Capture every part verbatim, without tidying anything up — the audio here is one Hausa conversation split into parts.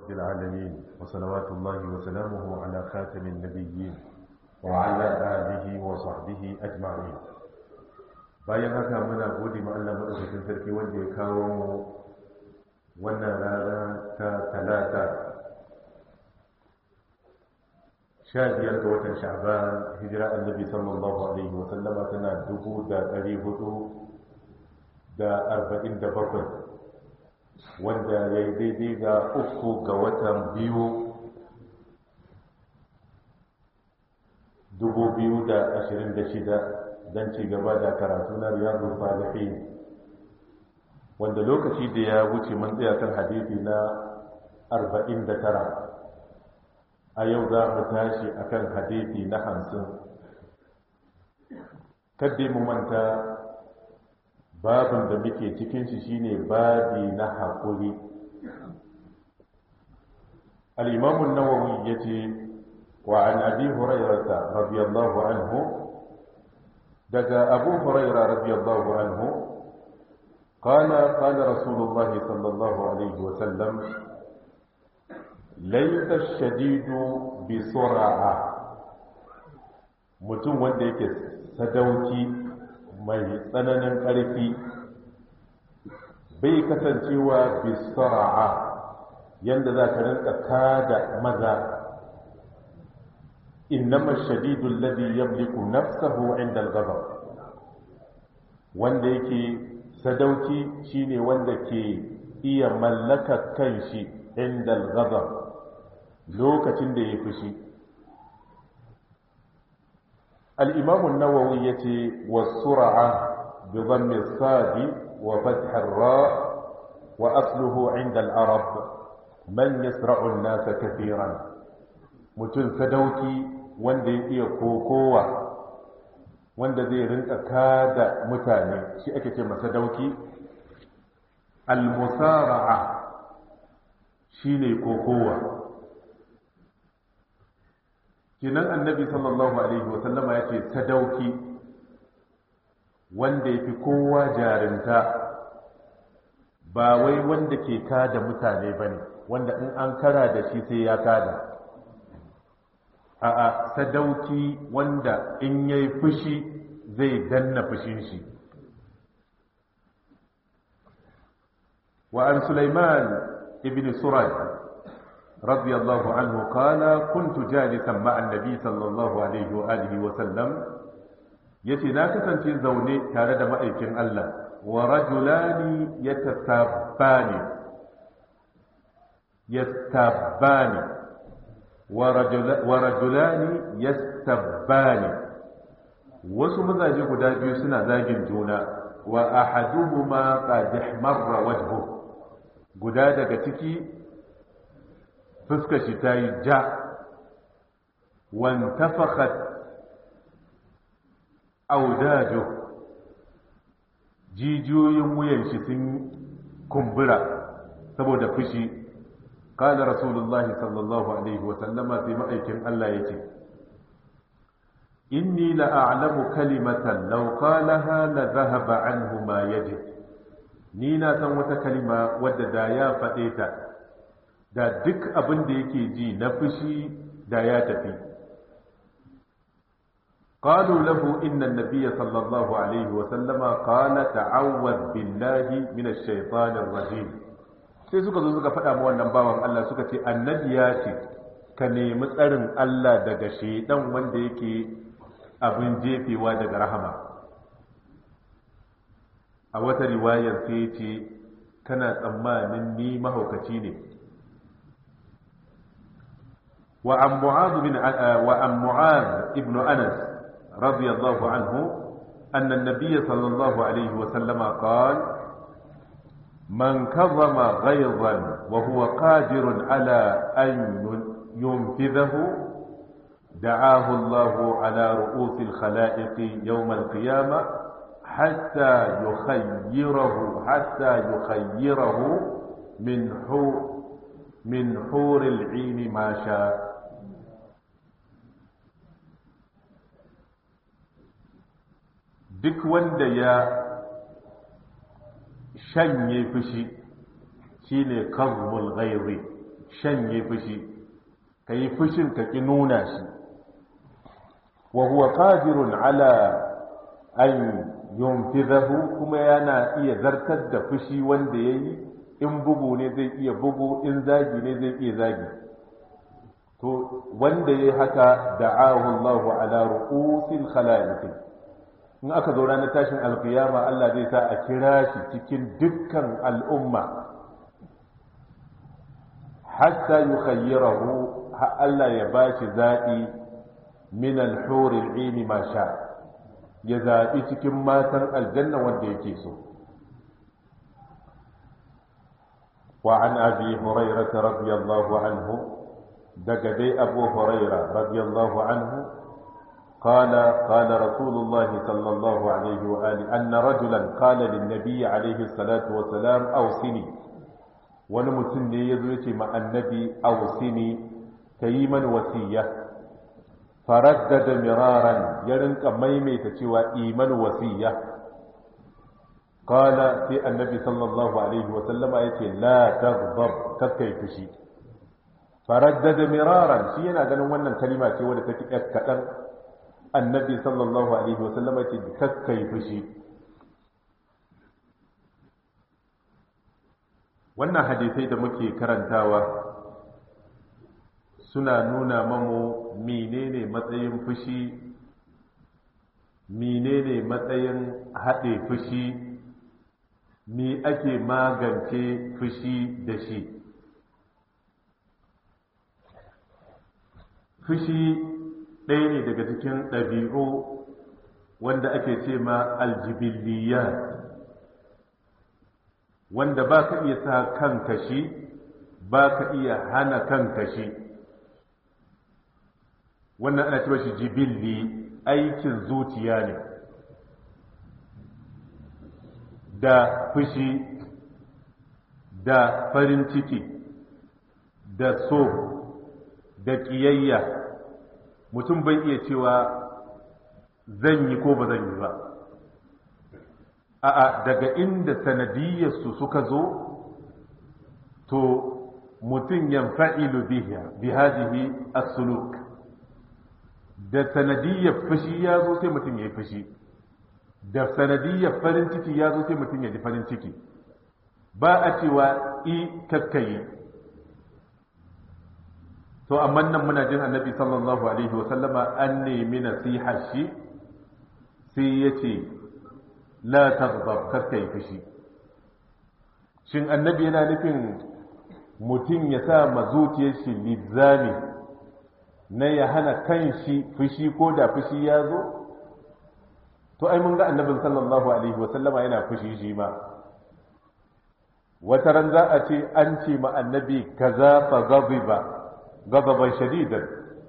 رب العالمين وصلوات الله وسلامه على خاتم النبيين وعلى آله وصحبه أجمعين. bayan haka muna gode ma Allah madaukakin sarki wanda ya kawo mu wannan rana ta talata sha biyar ga watan sha'ban hijira annabi sallallahu alaihi wa sallama tana dubu da ɗari hudu da arba'in da bakwai wanda ya yi daidai ga uku ga watan biyu dubu biyu da ashirin da shida don ci gaba da karatu na riyadu salihin wanda lokaci da ya wuce mun tsaya kan hadisi na arba'in da tara. A yau za mu tashi akan hadisi na hamsin. Kadai mu manta babin da muke cikin shi shine babi na haƙuri. Al-Imam an-Nawawi yace wa an Abi Hurairah radiyallahu anhu, daga Abu Hurairah radiyallahu anhu qala qala Rasulullah sallallahu alaihi wa sallam laysa ash-shadidu bi sur'a, mutum wanda yake sadauki mai tsananin ƙarfi bai kasancewa bi sur'a yanda za ka rinka kada maza. innama ash-shadidu alladhi yamliku nafsahu 'inda al-ghadab, wanda yake sadauki shine wanda ke iya mallaka kanshi inda al-ghadab, lokacin da ya fushi. al-imam an-nawawi yace was-sur'a bi dhammi as-sadi wa fath ar-ra wa asluhu 'inda al-arab man yasra'u an-nasa kathiran, mutun sadauki wanda ya iya kokowa, wanda zai rinka kada mutane, shi ake ce masa sadauki. al-musara'a shine kokowa. kinan annabi sallallahu alaihi wasallama ya ce sadauki wanda ya fi kowa jarinta, ba wai wanda ke kada mutane ba ne, wanda in an kara da shi sai ya kada. a'a, sadauki wanda in yayi fushi zai danna fushin shi. wa an Sulaiman ibn Suraj radiyallahu anhu qala kuntu jalisan ma'a an-nabi sallallahu alaihi wa alihi wa sallam, yace na kasance zaune tare da ma'aikin Allah, wa rajulani yatasabbani yastabbani wa rajulani yastabbani, wasu mazaje guda biyu suna zagin juna. wa ahaduhuma qad ihmarra wajhu, guda daga ciki fuskar shi ta yi ja. wantafakhat audaju, jijiyoyin wuyan shi sun kumbura saboda fushi. قال رسول الله صلى الله عليه وسلم في مأيكن الله يتي إني لأعلم كلمة لو قالها لذهب عنه ما يجب. نينا سنوة كلمة وددا يا فتيتا دا دك أبن ديكي جي نفشي دا يا تفي. قالوا له إن النبي صلى الله عليه وسلم قال تعوذ بالله من الشيطان الرجيم. sai suka zo suka faɗa ma wannan bawan Allah, suka ce annabi ya ce ka nemi tsarin Allah daga shaidan wanda yake abin jefewa daga rahama. a wata riwayar sai ce kana tsammanin ni mahaukaci ne. wa an mu'adh bin wa an mu'adh ibn Anas radiyallahu anhu anna an-nabiy sallallahu alayhi wa sallama qala من كظم غيظا وهو قادر على أن ينفذه دعاه الله على رؤوس الخلائق يوم القيامة حتى يخيره حتى يخيره من حور من حور العين ما شاء. duk wanda ya shanye fushi shine kazmul ghairi, shanye fushi ka yi fushin ka ki nuna shi wa huwa qadirun ala an yunfidahu kuma yana iya zartar da fushi wanda yayi in bugu ne zai iya bugu in zagi ne zai iya zagi to wanda yayi haka da'ahu Allahu ala ru'usil khalaiq in aka zo ranar tashin alkiyama Allah zai sa a kira shi cikin dukkan al'umma hatta yukhayyirahu ha Allah ya bashi zaɓi min al-hur al-'ain ma sha ya zaɓi cikin matan aljanna wanda yake so wa an abi hurairah radiyallahu anhu daga dai abu hurairah radiyallahu anhu قال قال رسول الله صلى الله عليه وآله أن رجلا قال للنبي عليه الصلاة والسلام أوصني ونمتن يزويت مع النبي أوصني كيما وسية فردد مرارا يرنك ميميت شوى إيمان وسية قال في النبي صلى الله عليه وسلم أيتي لا تغضب كيف شيء فردد مرارا شيئا قالوا وانا كلمة شوى لتكتن annabi sallallahu alaihi wasallama ce kakkai fushi wannan hadisai da muke karantawa suna nuna mamu menene matsayin fushi menene matsayin haɗe fushi me ake magance fushi da shi fushi ɗaya ne daga cikin ɗabi'u wanda ake ce ma aljibiliyat wanda ba ka iya sa kanka shi ba ka iya hana kanka shi wannan ana cewa shi jibilli aikin zuciya ne da fushi da farin ciki da so da ƙiyayya mutum bai iya cewa zan yi ko ba zan yi ba a'a daga inda sanadiyyarsu suka zo to mutum yanfa'ilu biha bi hadhihi as-suluk da sanadiyyar fushi ya zo sai mutum ya yi fushi da sanadiyyar farin ciki ya zo sai mutum ya ji farin ciki ba a cewa i kakkayi to amma nan muna jin annabi sallallahu alaihi wa sallama an nemi nasiha shi sai ya ce la taghdab kakka yi fushi shin annabi yana nufin mutum ya sa mazuciyar shi lizami na ya hana kan shi fushi ko da fushi ya zo to ai mun ga annabin sallallahu alaihi wa sallama yana fushi shi ma wata ran za a ce an ce ma annabi kaza fa ghadiba gazaban shadidan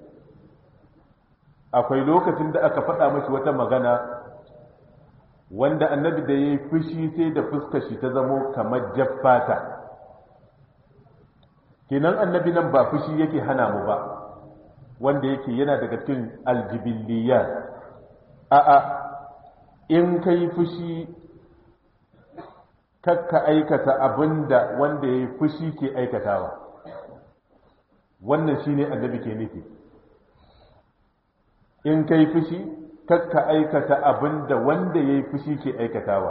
akwai lokacin da aka faɗa mashi wata magana wanda annabi da ya yi fushi sai da fuskar shi ta zamo kamar jaffata kenan annabi nan ba fushi yake hana mu ba wanda yake yana daga cikin aljibiliyat a'a in kai fushi kakka aikata abinda wanda ya yi fushi ke aikatawa wannan shine annabi ke nufi in kai fushi kakka aikata abinda wanda yayi fushi ke aikatawa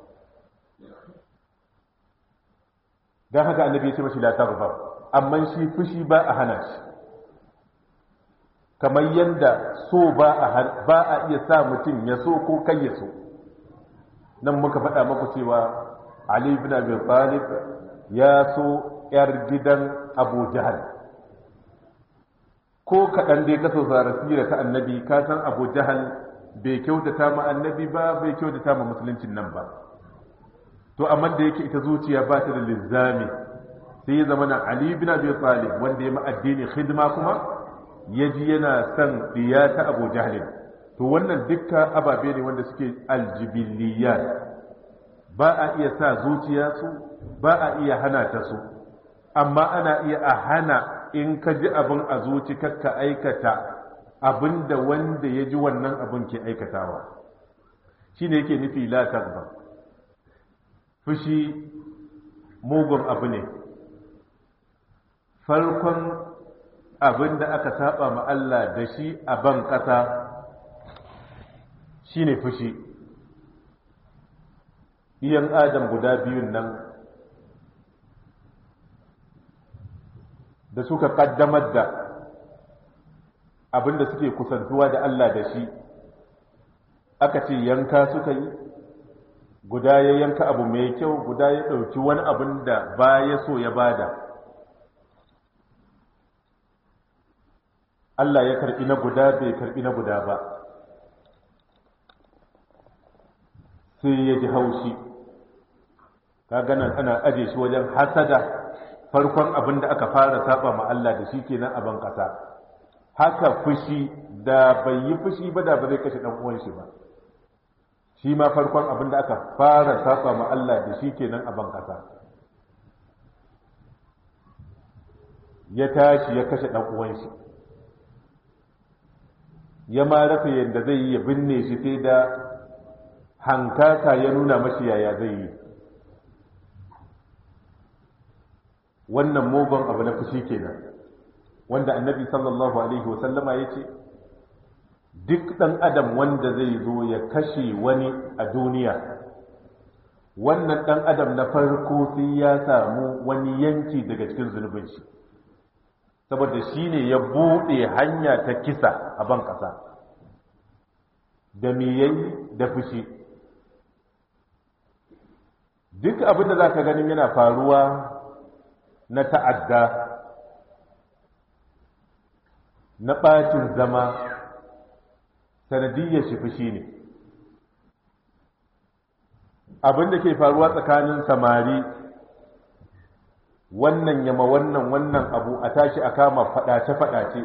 dan haka annabi ya ce mashi la taghdab amma shi fushi ba a hana shi kamar yanda so ba a ba a iya sa mutum ya so ko kai ya so nan muka faɗa maku cewa Ali ibn Abi Talib ya so yar gidan Abu Jahal ko kaɗan dai ka saurara sira ta annabi ka san Abu Jahal bai kyautata ma annabi ba bai kyautata ma musuluncin nan ba to amma da yake ita zuciya ba ta da lizzami sai ya zama na Ali ibn Abi Talib wanda ya ma addini khidma kuma yaji yana son diya ta Abu Jahal to wannan dukkan ababe ne wanda suke aljibiliyat ba a iya sa zuciya su ba a iya hana ta su amma ana iya a hana in ka ji abin a zuci kakka aikata abin da wanda ya ji wannan abin ke aikatawa shi ne yake nufi la tagba fushi mugun abu ne farkon abin da aka saba ma Allah da shi a ban ƙasa shine fushi. Iyan Adam guda biyun nan da suka kaddamar da abin da suke kusantuwa da Allah da shi, aka ce yanka suka yi, guda ya yanka abu mai kyau, guda ya ɗauki wani abin da ba ya so ya bada. Allah ya karɓi na guda, bai karɓi na guda ba, sai ya ji haushi. Ka ganin ana aje shi wajen hasada, farkon abin da aka fara saba ma Allah da shi kenan a ban ƙasa. Haka fushi, da bai yi fushi ba da ba zai kashe ɗan uwan shi ba, shi ma farkon abin da aka fara saba ma Allah da shi kenan a ban ƙasa. Ya tashi ya kashe ɗan uwan shi, ya ma rasa yadda zai yi ya binne shi, sai da hankaka ya nuna mashi yaya zai yi. Wannan mugun abu na fushi kenan, wanda annabi sallallahu alaihi wasallama ya ce duk ɗan adam wanda zai zo ya kashe wani a duniya, wannan ɗan adam na farko sai ya samu wani yanki daga cikin zunubin shi, saboda shi ne ya buɗe hanya ta kisa a ban ƙasa da me yayi da fushi. Duk abin da za ka ganin yana faruwa na ta'adda, na ɓacin zama, sanadiyyar shi fushi ne. Abin da ke faruwa tsakanin samari, wannan yama wannan wannan abu, a tashi a kama faɗace-faɗace,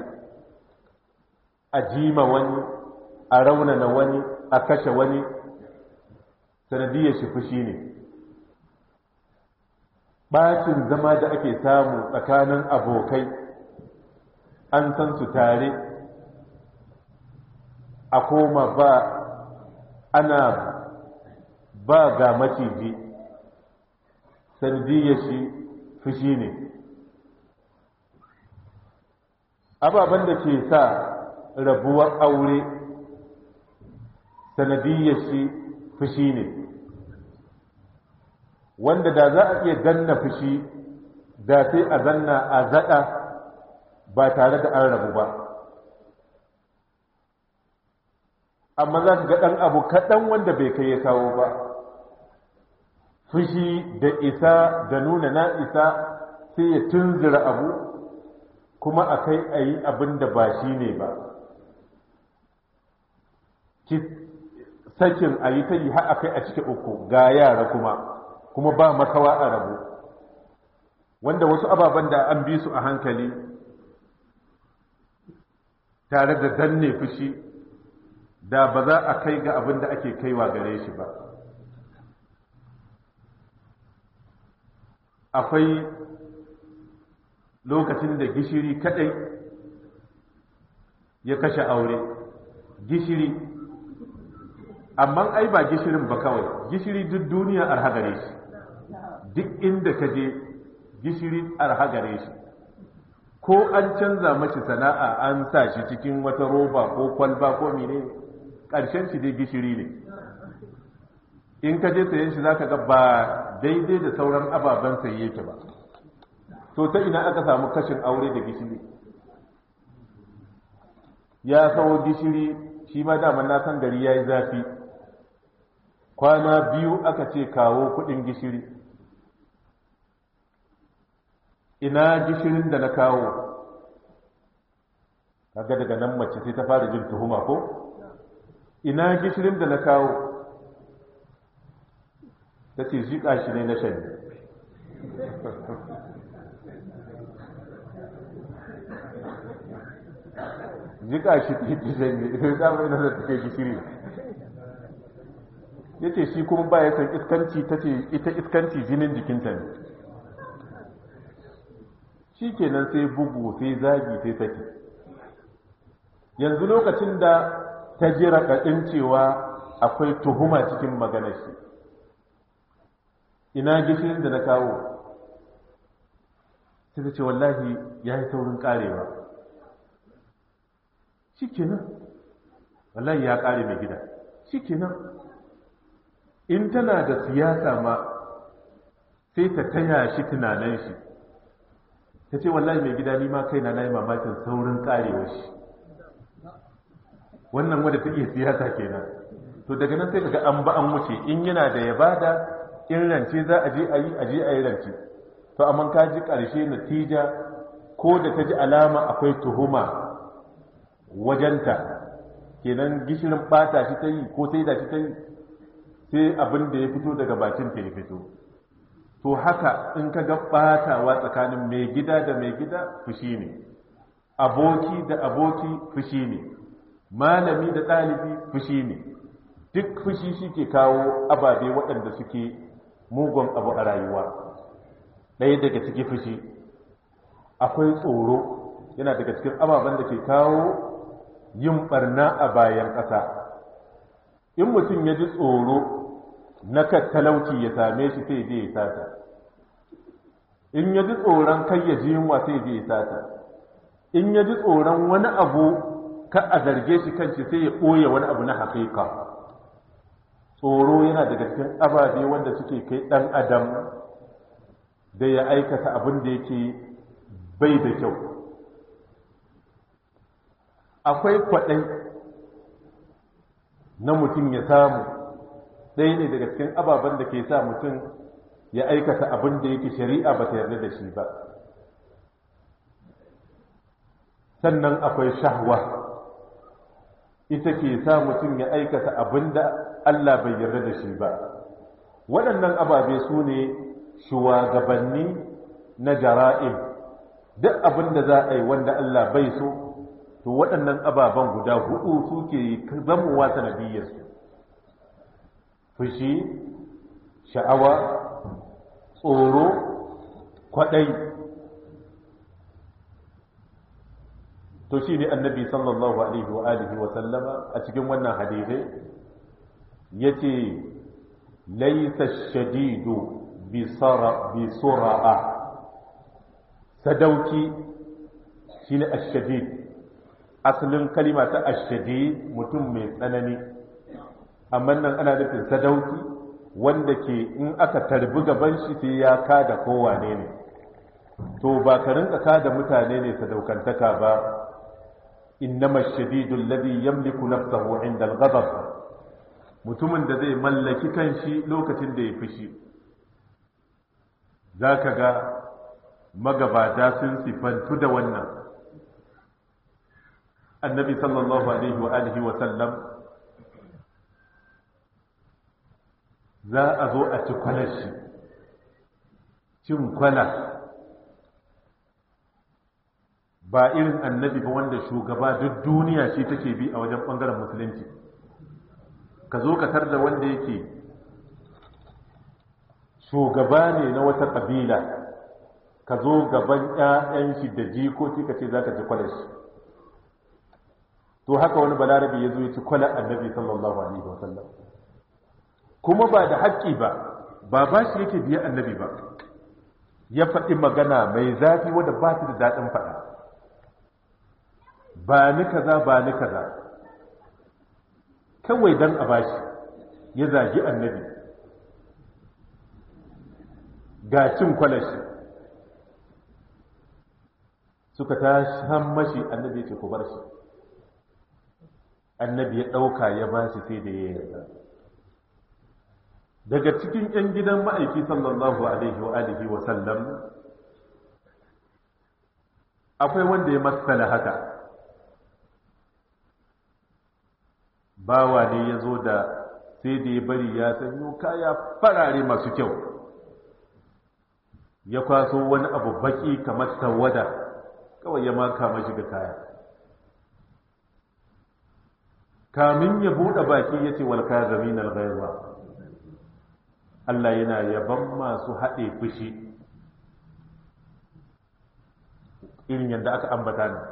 a jima wani, a raunana wani, a kashe wani, sanadiyyar shi fushi ne. Ɓacin zama da ake samu tsakanin abokai, an san su tare, a koma ba ana ba ga maciji, sanadiyyar shi fushi ne. Ababen da ke sa rabuwar aure, sanadiyyar shi fushi ne, wanda da za a iya danna fushi da sai a zanna a zaɗa ba tare da an rabu ba. Amma za ka ga ɗan abu kaɗan wanda bai kai ya kawo ba, fushi da isa da nuna na isa sai ya tunzura abu, kuma a kai a yi abin da ba shi ne ba. Sakin a yi ta yi har a kai a cike uku, ga yara kuma kuma ba makawa a rabu, wanda wasu ababen da an bi su a hankali tare da danne fushi da ba za a kai ga abin da ake kaiwa gare shi ba. Akwai lokacin da gishiri kadai ya kashe aure, gishiri, amma ai ba gishirin ba kawai, gishiri duk duniya arha gare shi, duk inda ka je gishiri arha gare shi, ko an canza mashi sana'a an sa shi cikin wata roba ko kwalba ko mene, ƙarshen shi dai gishiri ne. In ka je sayen shi zaka ga ba daidai da sauran ababen saye yake ba. To ta ina aka samu kashin aure da gishiri? Ya sawo gishiri, shi ma daman na san gari ya yi zafi, kwana biyu aka ce kawo kudin gishiri. Ina gishirin da na kawo? Kaga daga nan mace sai ta fara jin tuhuma ko? Ina gishirin da na kawo? Ta ce jiƙa shi ne na shan. Jiƙa shi ta shan ne, sai damar yana da take gishiri. Ya ce shi kuma ba ya san iskanci, ta ce ita iskanci jinin jikinta ne. Shi kenan sai bugu, sai zagi, sai saki. Yanzu lokacin da ta ji raɗaɗin cewa akwai tuhuma cikin maganar shi, ina gishirin da na kawo? sai ta ce wallahi ya yi saurin karewa. Shi kenan wallahi ya kare mai gida. Shi kenan in tana da siyasa ma sai ta taya shi tunanin shi, ta ce wallahi mai gida ni ma kaina na yi mamakin saurin karewa shi. Wannan wadda ta iya siyasa kenan. To daga nan sai kaga an ba an wuce, in yana da ya bada, in rance za a je a yi a je a yi rance. To amma ka ji ƙarshe natija ko da ta ji alama akwai tuhuma wajenta, kenan gishirin ɓata shi ta yi ko sai da shi ta yi, sai abin da ya fito daga bakin ta ya fito. To haka in ka ga ɓatawa tsakanin mai gida da mai gida fushi ne, aboki da aboki fushi ne, malami da ɗalibi fushi ne. Duk fushi shi ke kawo ababe waɗanda suke mugun abu a rayuwa. Ɗaya daga ciki fushi akwai tsoro, yana daga cikin ababen da ke kawo yin ɓarna a bayan ƙasa. In mutum ya ji tsoro na talauci ya same shi sai je ya sata, in ya ji tsoron kai ya ji yunwa sai je ya sata, in ya ji tsoron wani abu ka a zarge shi kanci sai ya ɓoye wani abu na haƙiƙa. Tsoro yana daga cikin ababe wanda suke kai ɗan adam da ya aikata abin da yake bai da kyau. Akwai kwaɗai na mutum ya samu, ɗaya ne daga cikin ababen da ke sa mutum ya aikata abin da yake shari'a ba ta yarda da shi ba. Sannan akwai shahwa, ita ke sa mutum ya aikata abin da Allah bai yarda da shi ba. Waɗannan ababe su ne shugabanni na jara'im. Duk abin da za a yi wanda Allah bai so, to waɗannan ababen guda hudu suke zamowa sanadiyyarsu. Fushi, sha'awa, tsoro, kwaɗai. To shi ne annabi sallallahu alaihi wa alihi wa sallama a cikin wannan hadithai yace laysa shadidu bi sara bi sura'a, sadauki shine ash-shadid. Asalin kalima ta ash-shadid mutum mai tsanani, amma nan ana nufin sadauki wanda ke in aka tarbi gaban shi sai ya kada kowane ne. To ba ka rinka kada mutane ne sadaukantaka ba. إنما الشديد الذي يملك نفسه عند الغضب, mutumin da zai mallaki kanshi lokacin da ya fushi. Za ka ga magabata sun sifantu da wannan. Annabi sallallahu alaihi wa alihi wa sallam za a zo a ci kwalar shi, cin kwala ba irin annabi ba wanda shugaba duk duniya shi take bi a wajen ɓangaren musulunci. Ka zo ka tar da wanda yake shugaba ne na wata ƙabila, ka zo gaban ‘ya'yan shi da jikoki ka ce za ka ci kwalar shi. To haka wani balarabe ya zo ya ci kwalar annabi sallallahu alaihi wa sallam, kuma ba da haƙƙi ba, ba ba shi yake biya annabi ba, ya faɗi magana mai zafi wadda ba ta da daɗin faɗa. Ba ni kaza ba ni kaza, kawai dan a bashi ya zagi annabi ga cin kwalashi. Suka tashi mashi, annabi ya ce ku bar shi. Annabi ya ɗauka ya ba shi sai da ya yarda. Daga cikin ‘yan gidan ma'aiki sallallahu alaihi wa alihi wa sallam akwai wanda ya masala haka. Bawa ne ya zo da sai da ya bari ya sanyo kaya farare masu kyau, ya kwaso wani abu baki kamar tawada kawai ya maka mashi ga kaya. Kamin ya buɗe baki ya ce wal kazamin al ghaiza, Allah yana yaban masu haɗe fushi irin yadda aka ambata ne.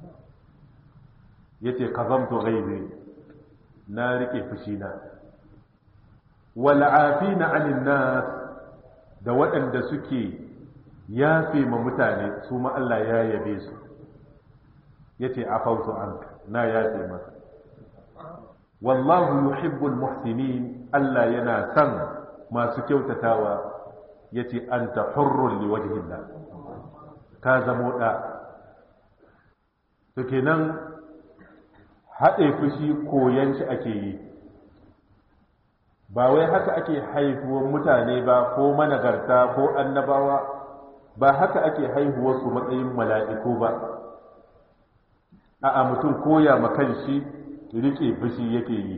Yace kazamtu ghaizi, na rike fushina. Wal afina 'anil nas, da waɗanda suke yafe ma mutane su ma Allah ya yabe su yace afautu anka na yafe maka wallahu yuhibbul muhsinin Allah yana san masu kyautatawa yace anta hurrun liwajhillah ka zamo da to kenan haɗe fushi koyan shi ake yi ba wai haka ake haihuwar mutane ba ko managarta ko annabawa ba haka ake haihuwar su matsayin mala'iku ba a'a mutum koya ma kanshi rike fushi yake yi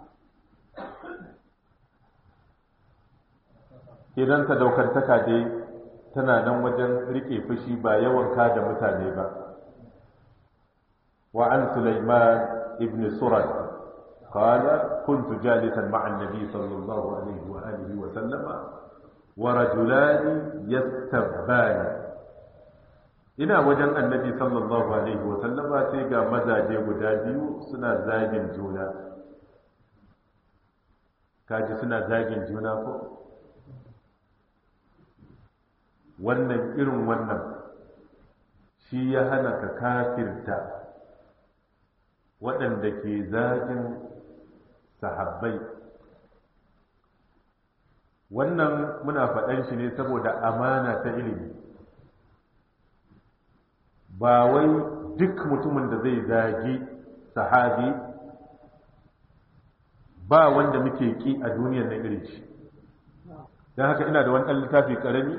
idan ta daukantaka dai tana nan wajen rike fushi ba yawan ka da mutane ba wa an Sulaiman ibn Surad قال كنت جالسا مع النبي صلى الله عليه وآله وسلم ورجلان يستبان ina wajen annabi sallallahu alaihi wa sallama sai ga mazaje guda biyu suna zagin juna kaji suna zagin juna ko wannan irin wannan shi ya hana ka kafirta waɗanda ke zagin sahabbai wannan muna faɗan shi ne saboda amana ta ilimi ba wai duk mutumin da zai zagi sahabi ba wanda muke ki a duniyar na irin shi don haka ina da wani ɗan littafi ƙarami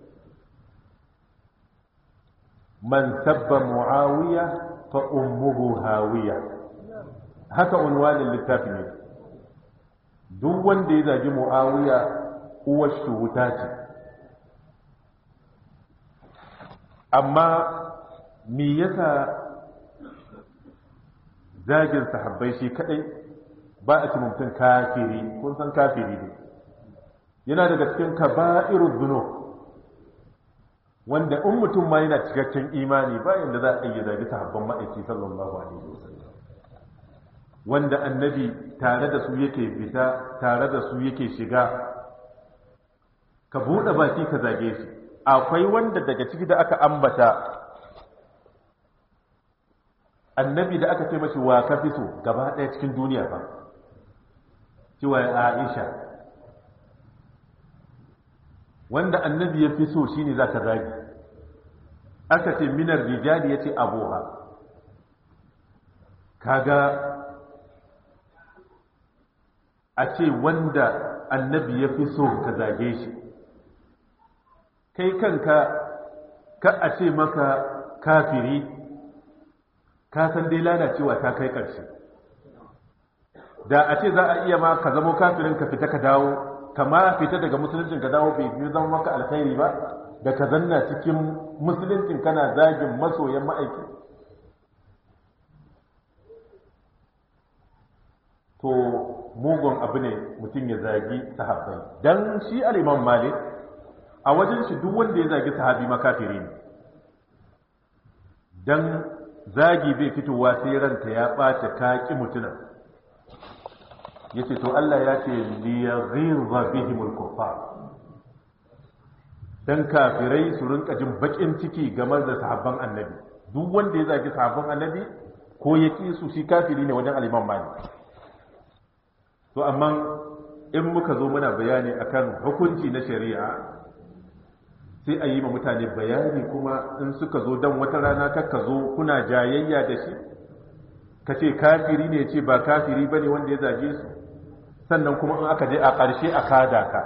man sabba muawiya fa ummuhu hawiya haka unwanin littafi ne duk wanda ya zagi muawiya uwar shi wuta ce amma me yasa zagin sahabbai shi kadai ba a ci mutum kafiri kun san kafiri ne yana daga cikin kaba'irud dhunub wanda in mutum ma yana cikakken imani ba yanda za a yi zagi sahabban ma'aiki sallallahu alaihi wasallam wanda annabi tare da su yake fita tare da su yake shiga ka buɗe baki ka zage shi akwai wanda daga ciki da aka ambata annabi da aka ce mashi wa ka fi so gaba ɗaya cikin duniya ba cewa Aisha wanda annabi ya fi so shine zaka zagi aka ce minar rijali yace abuha kaga a ce wanda annabi ya fi so ka zage shi kai kanka ka a ce maka kafiri ka san dai lalacewa ta kai ƙarshe da a ce za a iya ma ka zama kafirin ka fita ka dawo kama fita daga musuluncin ka dawo bai biyu zama maka alkhairi ba da ka zanna cikin musuluncin kana zagin masoyan ma'aiki to mugun abu ne mutum ya zagi sahabbai dan shi al-Imam Malik a wajen shi duk wanda ya zagi sahabi makafiri ne dan zagi bai fitowa sai ranka ya ɓace ka ƙi mutunan ya ce to Allah ya ce liyaghiza bihimul kuffar dan kafirai su rinka jin bakin ciki game da sahabban annabi duk wanda ya zagi sahabban annabi ko ya ƙi su shi kafiri ne wajen al-Imam Malik to amma in muka zo muna bayani akan hukunci na shari'a sai a yi ma mutane bayani kuma in suka zo don wata rana kakka zo kuna jayayya da shi ka ce kafiri ne ce ba kafiri ba ne wanda ya zage su sannan kuma in aka je a ƙarshe a kada ka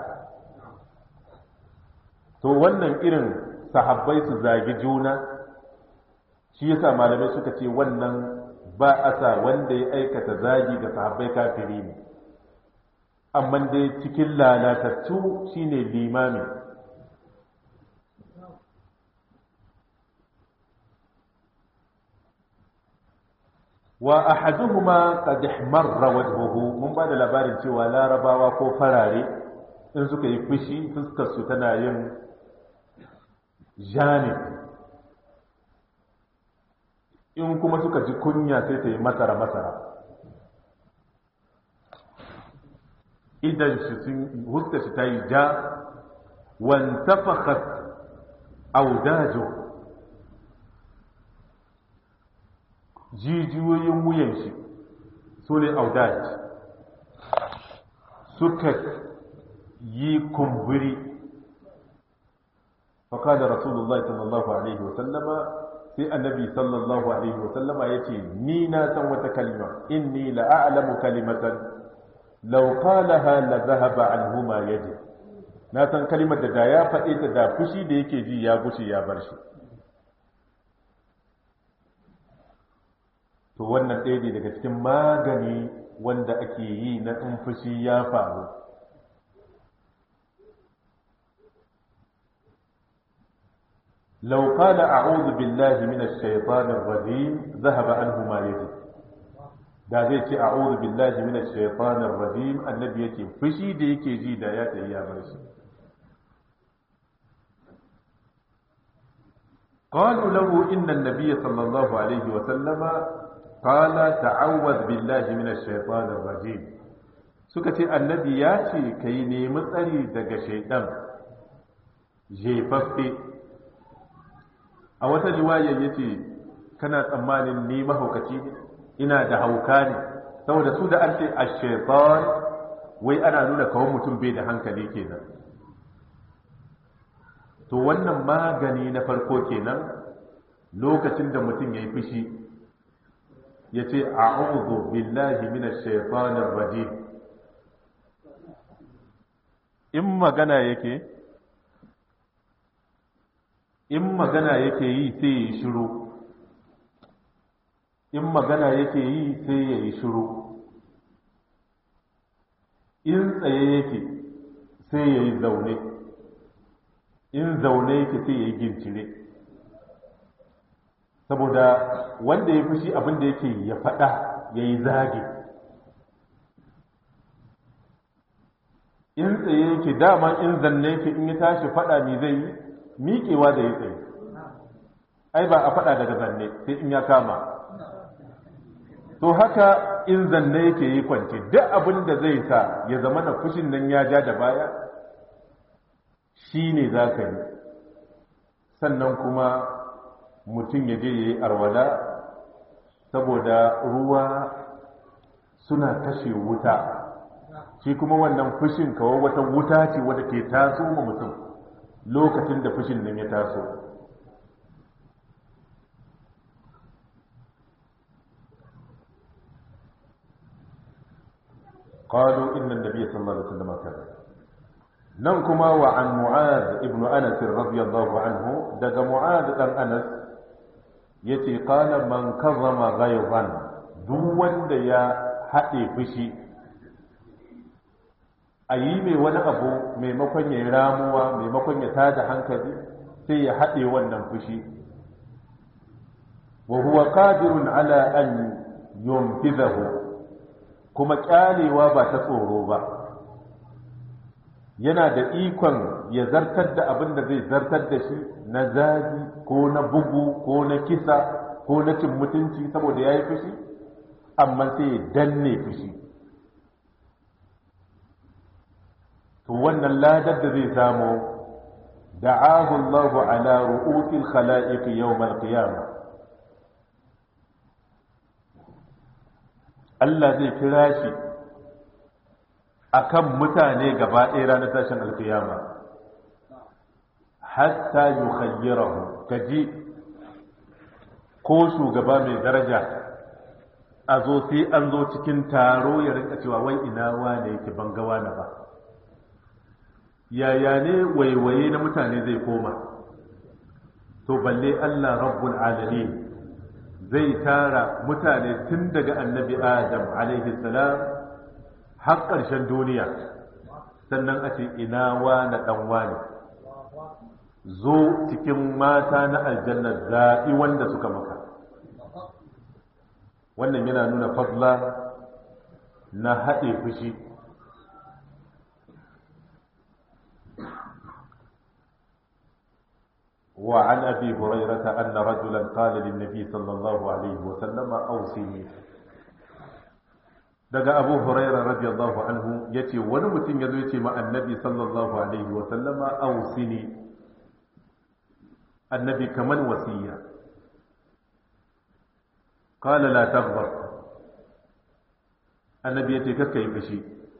to wannan irin sahabbai su zagi juna shi yasa malamai suka ce wannan ba a sa wanda ya aikata zagi ga sahabbai kafiri ne amma dai cikin lalatattu shine limami wa ahaduhuma qad ihmarra wajhuhu mun ba da labarin cewa larabawa ko farare in suka yi fushi fuskar su tana yin jani in kuma suka ji kunya sai ta yi masara masara idan shi sun huska shi ta yi ja wantafakhat audajo jijiyoyin wuyan shi su ne audaj suka yi kumburi faƙada rasulullah sallallahu alaihi wasallama sai annabi sallallahu alaihi wasallama ya ce ni na san wata kalima inni la'alamu kalimatan law qalaha la dhahaba anhu ma yaji na san kalimar da da ya faɗe ta da fushi da yake ji ya bushe ya bar shi to wannan ɗaya ne daga cikin magani wanda ake yi na in fushi ya faru لو قال أعوذ بالله من الشيطان الرجيم ذهب عنه ما يجب da zai ce a'udhu billahi minash shaitanir rajim annabi yake fushi da yake ji da ya tayi ya bar shi qalu lahu inna an-nabiy sallallahu alaihi wa sallama qala ta'awwadh billahi minash shaitanir rajim suka ce annabi ya ce kai nemi tsari daga shaitan jefaffe a wata riwaya yace kana tsammanin ni mahaukaci ne ina da hauka ne saboda su da an ce ash-shaytan wai ana nuna kawai mutum bai da hankali kenan to wannan magani na farko kenan lokacin da mutum yayi fushi yace a'udhu billahi minash shaitanir rajim in magana yake in magana yake yi sai ya shiru in magana yake yi sai ya yi shiru in tsaye yake sai ya yi zaune in zaune yake sai ya yi gincire saboda wanda ya fushi abinda yake ya faɗa ya yi zage in tsaye yake dama in zanne yake in ya tashi faɗa mi zai yi miƙewa da ya tsaye ai ba a faɗa daga zanne sai in ya kama to haka in zanne yake yi kwance duk abin da zai sa ya zama na fushin nan ya ja da baya shi ne za ka yi sannan kuma mutum ya je ya yi arwala saboda ruwa suna kashe wuta shi kuma wannan fushin kawai wata wuta ce wadda ke taso ma mutum lokacin da fushin nan ya taso قالوا إن النبي صلى الله عليه وسلم كذا ننكما وعن معاذ ابن أنس رضي الله عنه دق معاذ بن أنس يتي قال من كظم غيظا دون ديا حقي فشي أيمي ولا أبو ميمكن يراموا ميمكن يتاد حنكدي سي حقي ونن فشي وهو قادر على أن ينفذه kuma kyalewa ba ta tsoro ba yana da ikon ya zartar da abin da zai zartar da shi na zagi ko na bugu ko na kisa ko na cin mutunci saboda ya yi fushi amma sai ya danne fushi to wannan ladar da zai samu da'ahu Allahu ala ru'usil khala'iq yawm al-qiyamah Allah zai kira shi akan mutane gaba ɗaya ranar tashin alkiyama hatta yukhayyirahu kaji ko shugaba mai daraja a zo sai an zo cikin taro ya rinka cewa wai ina wane yake bangawa na ba yaya ne waiwaye na mutane zai koma to balle Allah rabbul alamin zai tara mutane tun daga annabi adam alaihi salam har ƙarshen duniya sannan a ce ina wane ɗan wane zo cikin mata na aljanna zaɓi wanda suka maka wannan yana nuna fadla na haɗe fushi وعن أبي هريرة أن رجلا قال للنبي صلى الله عليه وسلم أوصني daga Abu Hurairah radiyallahu anhu yace wani mutum yazo yace ma annabi sallallahu alaihi wa sallama ausini annabi kaman wasiya qala la taghdab annabi yace kakka yi fushi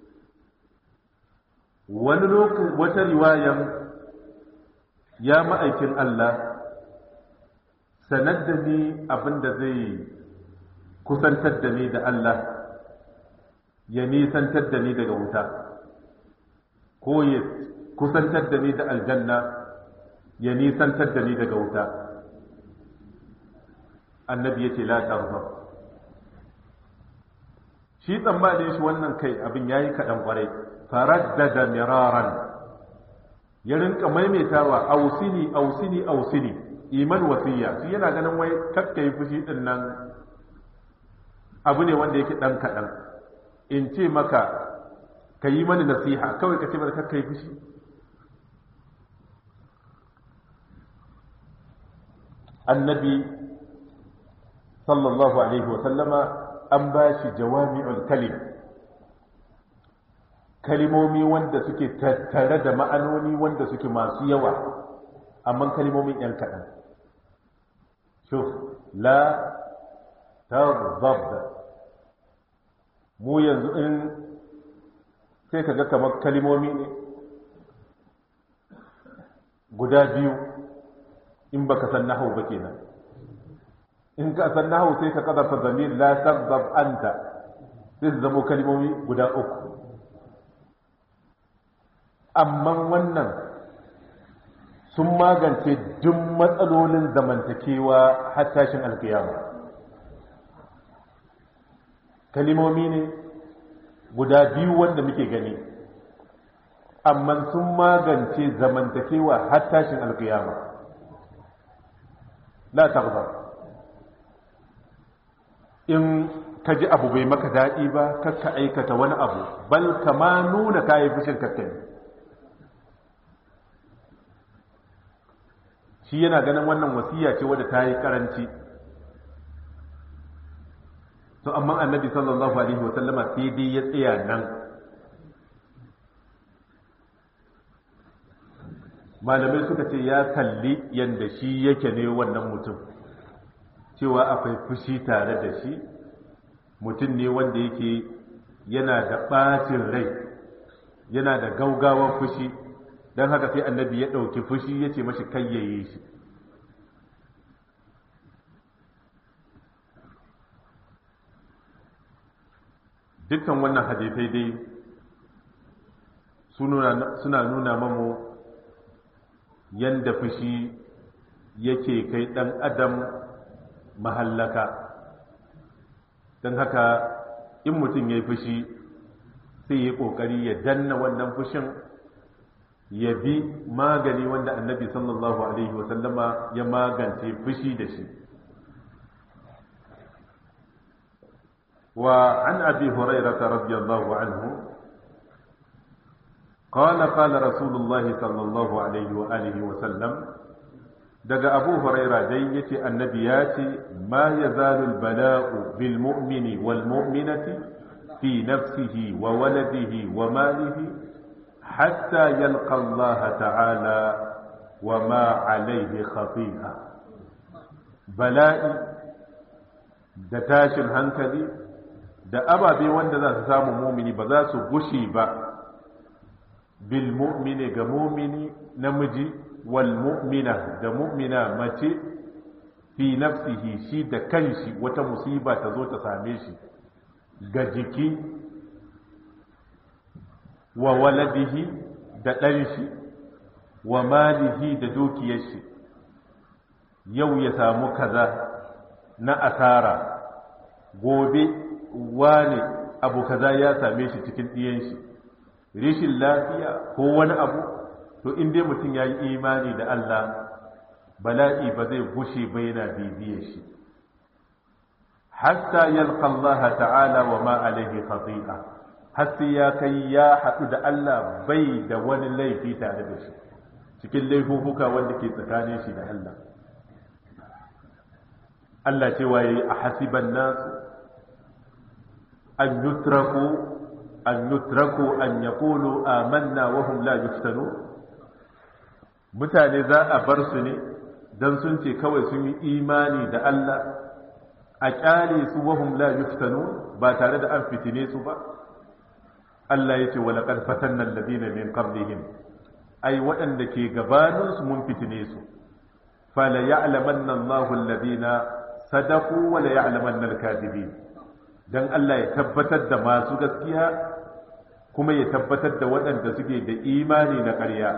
wani lokaci wata riwayan ya ma'aikin Allah sanar da ni abinda zai kusantar da ni da Allah ya nisantar da ni daga wuta ko ya kusantar da ni da aljanna ya nisantar da ni daga wuta annabi yace la tarza shi tsammanin shi wannan kai abin yayi kadan kwarai faraddada miraran ya rinka maimaitawa ausini ausini ausini iman wasiya shi yana ganin wai kakkai fushi din nan abu ne wanda yake dan kadan in ce maka ka yi mani nasiha kawai ka ce mana kakkai fushi annabi sallallahu alaihi wasallama an ba shi jawami'ul kalim kalimomi wanda suke tattare da ma'anoni wanda suke masu yawa amma kalimomin yan kaɗan shuf la taghdab mu yanzu in sai ka ga kamar kalimomi ne guda biyu in baka san nahwu ba kenan in ka san nahwu sai ka kadarta zamir la taghdab anta sai su zama kalimomi guda uku amma wannan sun magance duk matsalolin zamantakewa har tashin alkiyama kalimomi ne guda biyu wanda muke gani amma sun magance zamantakewa har tashin alkiyama la taghdab in ka ji abu bai maka daɗi ba kakka aikata wani abu bal kama nuna kayi fushin kakkani shi yana ganin wannan wasiya ce wadda ta yi karanci to amma annabi sallallahu alaihi wa sallama sai dai ya tsaya nan malamai suka ce ya kalli yanda shi yake ne wannan mutum cewa akwai fushi tare da shi mutum ne wanda yake yana da ɓacin rai yana da gaugawan fushi don haka sai annabi ya ɗauki fushi ya ce mashi kayyaye shi dukkan wannan hadisai dai suna nuna mamu yanda fushi yake kai ɗan adam mahallaka don haka in mutum ya yi fushi sai ya ƙoƙari ya danna wannan fushin ya bi magani wanda annabi sallallahu alaihi wasallama ya magance fushi da shi wa an abi hurairata radiyallahu anhu qala qala rasulullah sallallahu alaihi wa alihi wa sallam daga abu huraira dai yace annabi ya ce ma yazalu albala'u bil mu'mini wal mu'minati fi nafsihi wa waladihi wa malihi حتى يلقى الله تعالى وما عليه خطيئة بلائي da tashin hankali da ababe wanda za su samu mumini ba za su gushi ba bil mu'mini ga mumini namiji wal mu'mina da mu'mina mace fi nafsihi shi da kanshi wata musiba ta zo ta same shi ga jiki wa waladihi da ɗanshi wa malihi da dukiyar shi yau ya samu kaza na asara gobe wane abu kaza ya same shi cikin ɗiyan shi rishin lafiya ko wani abu to in dai mutum ya yi imani da Allah bala'i ba zai gushe ba yana bibiyar shi hatta yalqa Allah ta'ala wa ma alaihi khati'a har sai ya kai ya haɗu da Allah bai da wani laifi tare da shi cikin laifuka wanda ke tsakanin shi da Allah Allah cewa yayi a hasiban nasu an yutraku an yutraku an yaqulu amanna wa hum la yuftanu mutane za a bar su ne dan sun ce kawai sun yi imani da Allah a kyale su wahum la yuftanu ba tare da an fitine su ba Allah ya ce wala qad fatanna alladhina min qablihim ai waɗanda ke gabanin su mun fitine su fala ya'lamanna Allahu alladhina sadaqu wa la ya'lamanna al-kadhibin dan Allah ya tabbatar da masu gaskiya kuma ya tabbatar da waɗanda suke da imani na ƙarya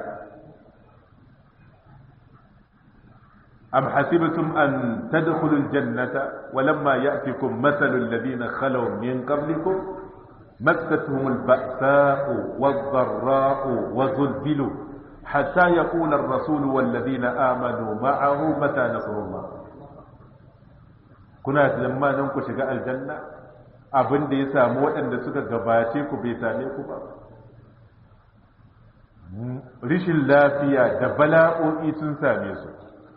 am hasibtum an tadkhulul jannata walamma ya'tikum mathalul ladina khalaw min qablikum مستهم البأساء والضراء وزلزلوا حتى يقول الرسول والذين آمنوا معه متى نصر الله kuna zamanin ku shiga aljanna abin da ya samu waɗanda suka gabace ku bai same ku ba rishin lafiya da bala'o'i sun same su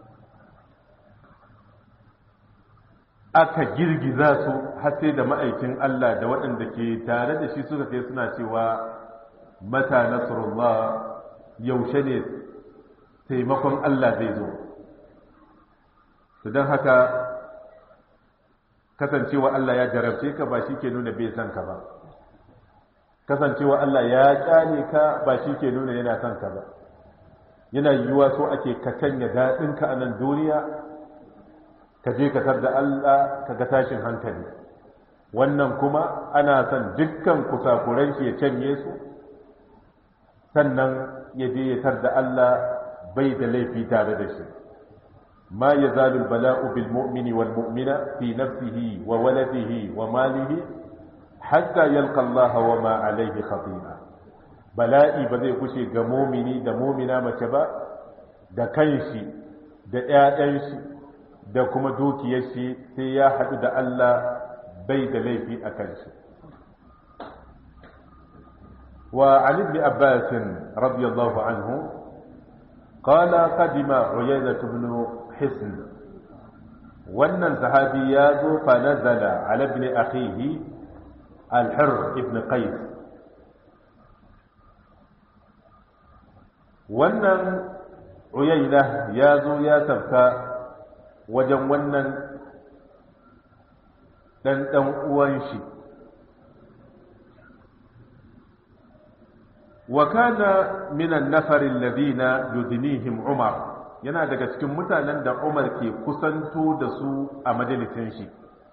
aka girgiza su har sai da ma'aikin Allah da waɗanda ke tare da shi suka kai suna cewa mata nasrullah yaushe ne taimakon Allah zai zo to don haka kasancewa Allah ya jarabce ka ba shi ke nuna bai san ka ba kasancewa Allah ya kyale ka ba shi ke nuna yana son ka ba yana yiwuwa so ake ka canya daɗinka a nan duniya ka je ka tar da Allah ka ga tashin hankali wannan kuma ana son dukkan kusakuran shi ya canye su sannan ya je ya tar da Allah bai da laifi tare da shi ma yazalu albala'u bil mu'mini wal mu'mina fi nafsihi wa waladihi wa malihi hatta yalqa Allah wa ma alayhi khati'a bala'i ba zai kushe ga mu'mini da mu'mina mace ba da kanshi da ƴaƴan shi da kuma dukiyar shi sai ya haɗu da Allah bai da laifi a kan shi wa Ali ibn Abbas radiyallahu anhu qala qadima Uyaynah ibn Hisn wannan sahabi ya zo fa nazala ala ibn akhihi al-Hurr ibn Qais wannan Uyaynah ya zo ya sabka wajen wannan ɗan ɗan uwan shi wa kana minan nafarin ladina yudnihim Umar yana daga cikin mutanen da Umar ke kusanto da su a majalisin shi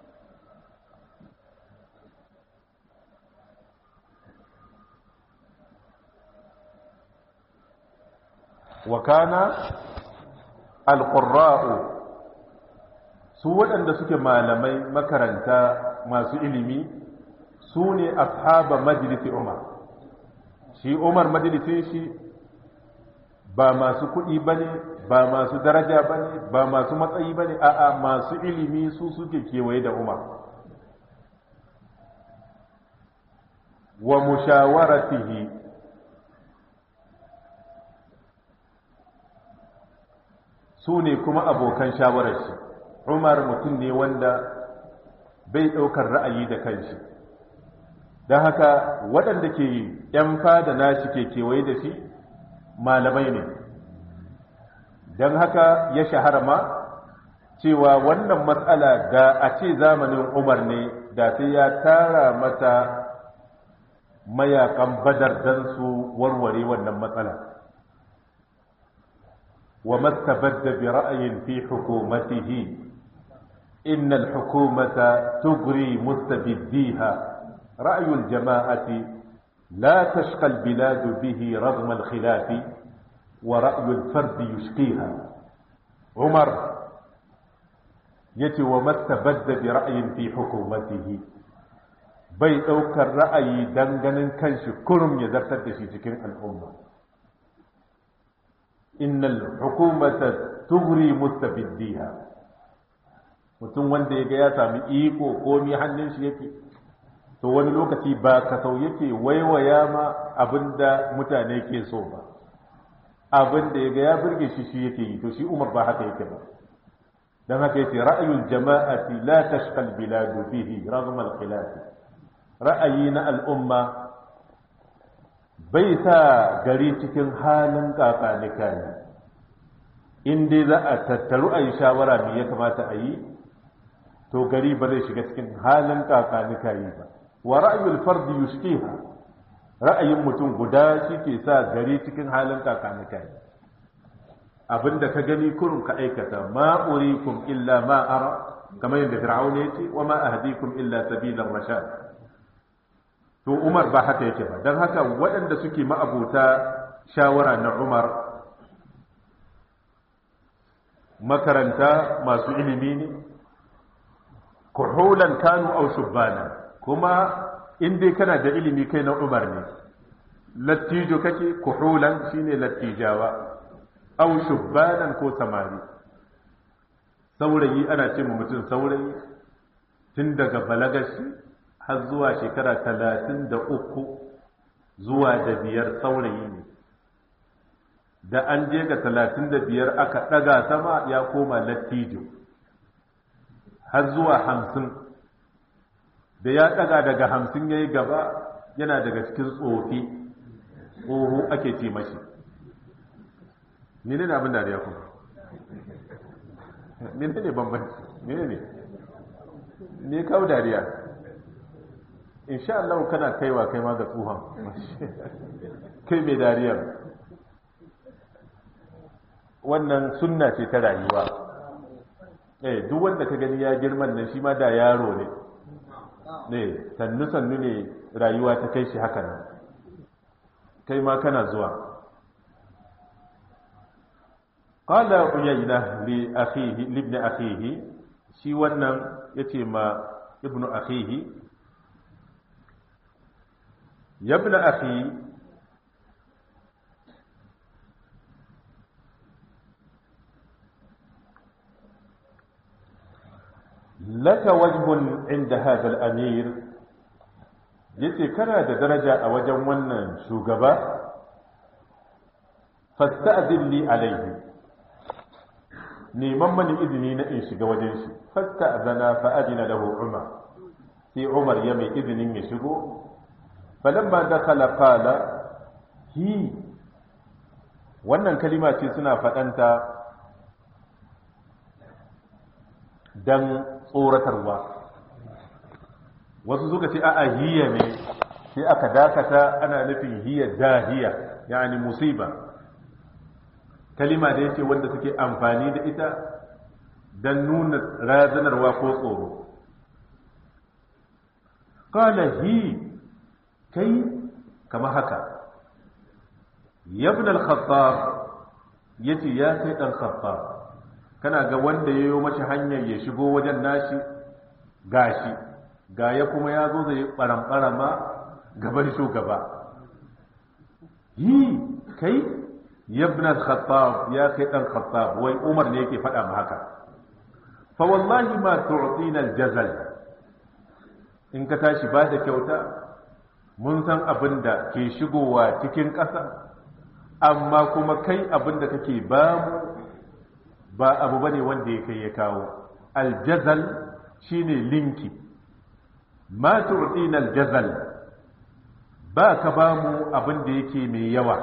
wa kana al-qurra'u su waɗanda suke malamai makaranta masu ilimi su ne ashaba majalisi Umar shi Umar majalisin shi ba masu kuɗi ba ne ba masu daraja ba ne ba masu matsayi ba ne a'a masu ilimi su suke kewaye da Umar wa mushawaratihi su ne kuma abokan shawarar shi Umar mutum ne wanda bai ɗaukar ra'ayi da kanshi don haka waɗanda ke ‘yan fada nashi ke kewaye da shi malamai ne don haka ya shahara ma cewa wannan matsala da a ce zamanin Umar ne da sai ya tara mata mayakan badar don su warware wannan matsala wa mastabadda bi ra'ayin fi hukumatihi إن الحكومة تغري مستبديها رأي الجماعة لا تشقى البلاد به رغم الخلاف ورأي الفرد يشقيها عمر يتي وما استبد برأي في حكومته بي أوكر رأي دنغن كنش كرم يزرتد في سكين الأمة إن الحكومة تغري مستبديها mutum wanda ya ga ya sami iko komi hannun shi yake to wani lokaci ba kasau yake waiwaya ma abinda mutane ke so ba abinda ya ga ya burge shi shi yake yi to shi Umar ba haka yake ba dan haka yace ra'yul jama'ati la tashqal biladu bihi raghma al-khilaf ra'ayi na al'umma bai sa gari cikin halin kakanika ne in dai za a tattaru a yi shawara me ya kamata a yi to gari ba zai shiga cikin halin kakanika yi ba wa ra'ayul fardi yushkiha ra'ayin mutum guda shi ke sa gari cikin halin kakanika yi abinda ka gani kurun ka aikata ma urikum illa ma ara kamar yadda fir'auna yace wa ma ahdikum illa sabilar rashad to Umar ba haka yake ba dan haka waɗanda suke ma'abuta shawara na Umar makaranta masu ilimi ne kuhulan kanu aw shubbana kuma in dai kana da ilimi kai na Umar ne lattijo kake kuhulan shine lattijawa aw shubbanan ko samari saurayi ana ce mu mutum saurayi tun daga balagashi har zuwa shekara talatin da uku zuwa da biyar saurayi ne da an je ga talatin da biyar aka ɗaga sama ya koma lattijo har zuwa hamsin da ya ɗaga daga hamsin ya yi gaba yana daga cikin tsofi tsoho ake ce mashi mene ne abin da ya kuma mene ne bambanci mene ne ne kawo dariya insha Allah kana kaiwa kai ma ga tsohon kai mai dariyar wannan sunna ce ta rayuwa eh duk wanda ka gani ya girman nan shi ma da yaro ne ne sannu sannu ne rayuwa ta kai shi haka nan kai ma kana zuwa qala uyayna li akhihi li ibn akhihi shi wannan yace ma ibnu akhihi ya ibn akhi laka wajhun inda hadha al-amir yace kana da daraja a wajen wannan shugaba fasta'din li alayhi neman mani izini na in shiga wajen shi fasta'dana fa adina lahu umar sai umar ya mai izinin ya shigo falamma dakhala qala hi wannan kalima ce suna fadanta dan tsoratarwa wasu suka ce a'a hiya ne sai aka dakata ana nufin hiya dahiya yani musiba kalima da yake wanda suke amfani da ita dan nuna razanarwa ko tsoro qala hi kai kama haka ibn al-khattab yace ya kai dan khattab kana ga wanda ya yi mashi hanyar ya shigo wajen nashi gashi ga ya kuma ya zo zai ɓaramɓarama gaban shugaba yi kai yabna khattab ya kai ɗan khattab wai umar ne yake faɗa ma haka fa wallahi ma tu'tina al-jazal in ka tashi ba da kyauta mun san abin da ke shigowa cikin ƙasa amma kuma kai abin da kake ba mu ba abu bane wanda ya kai ya kawo aljazal shine linki ma tu'tina aljazal ba ka ba mu abin da yake mai yawa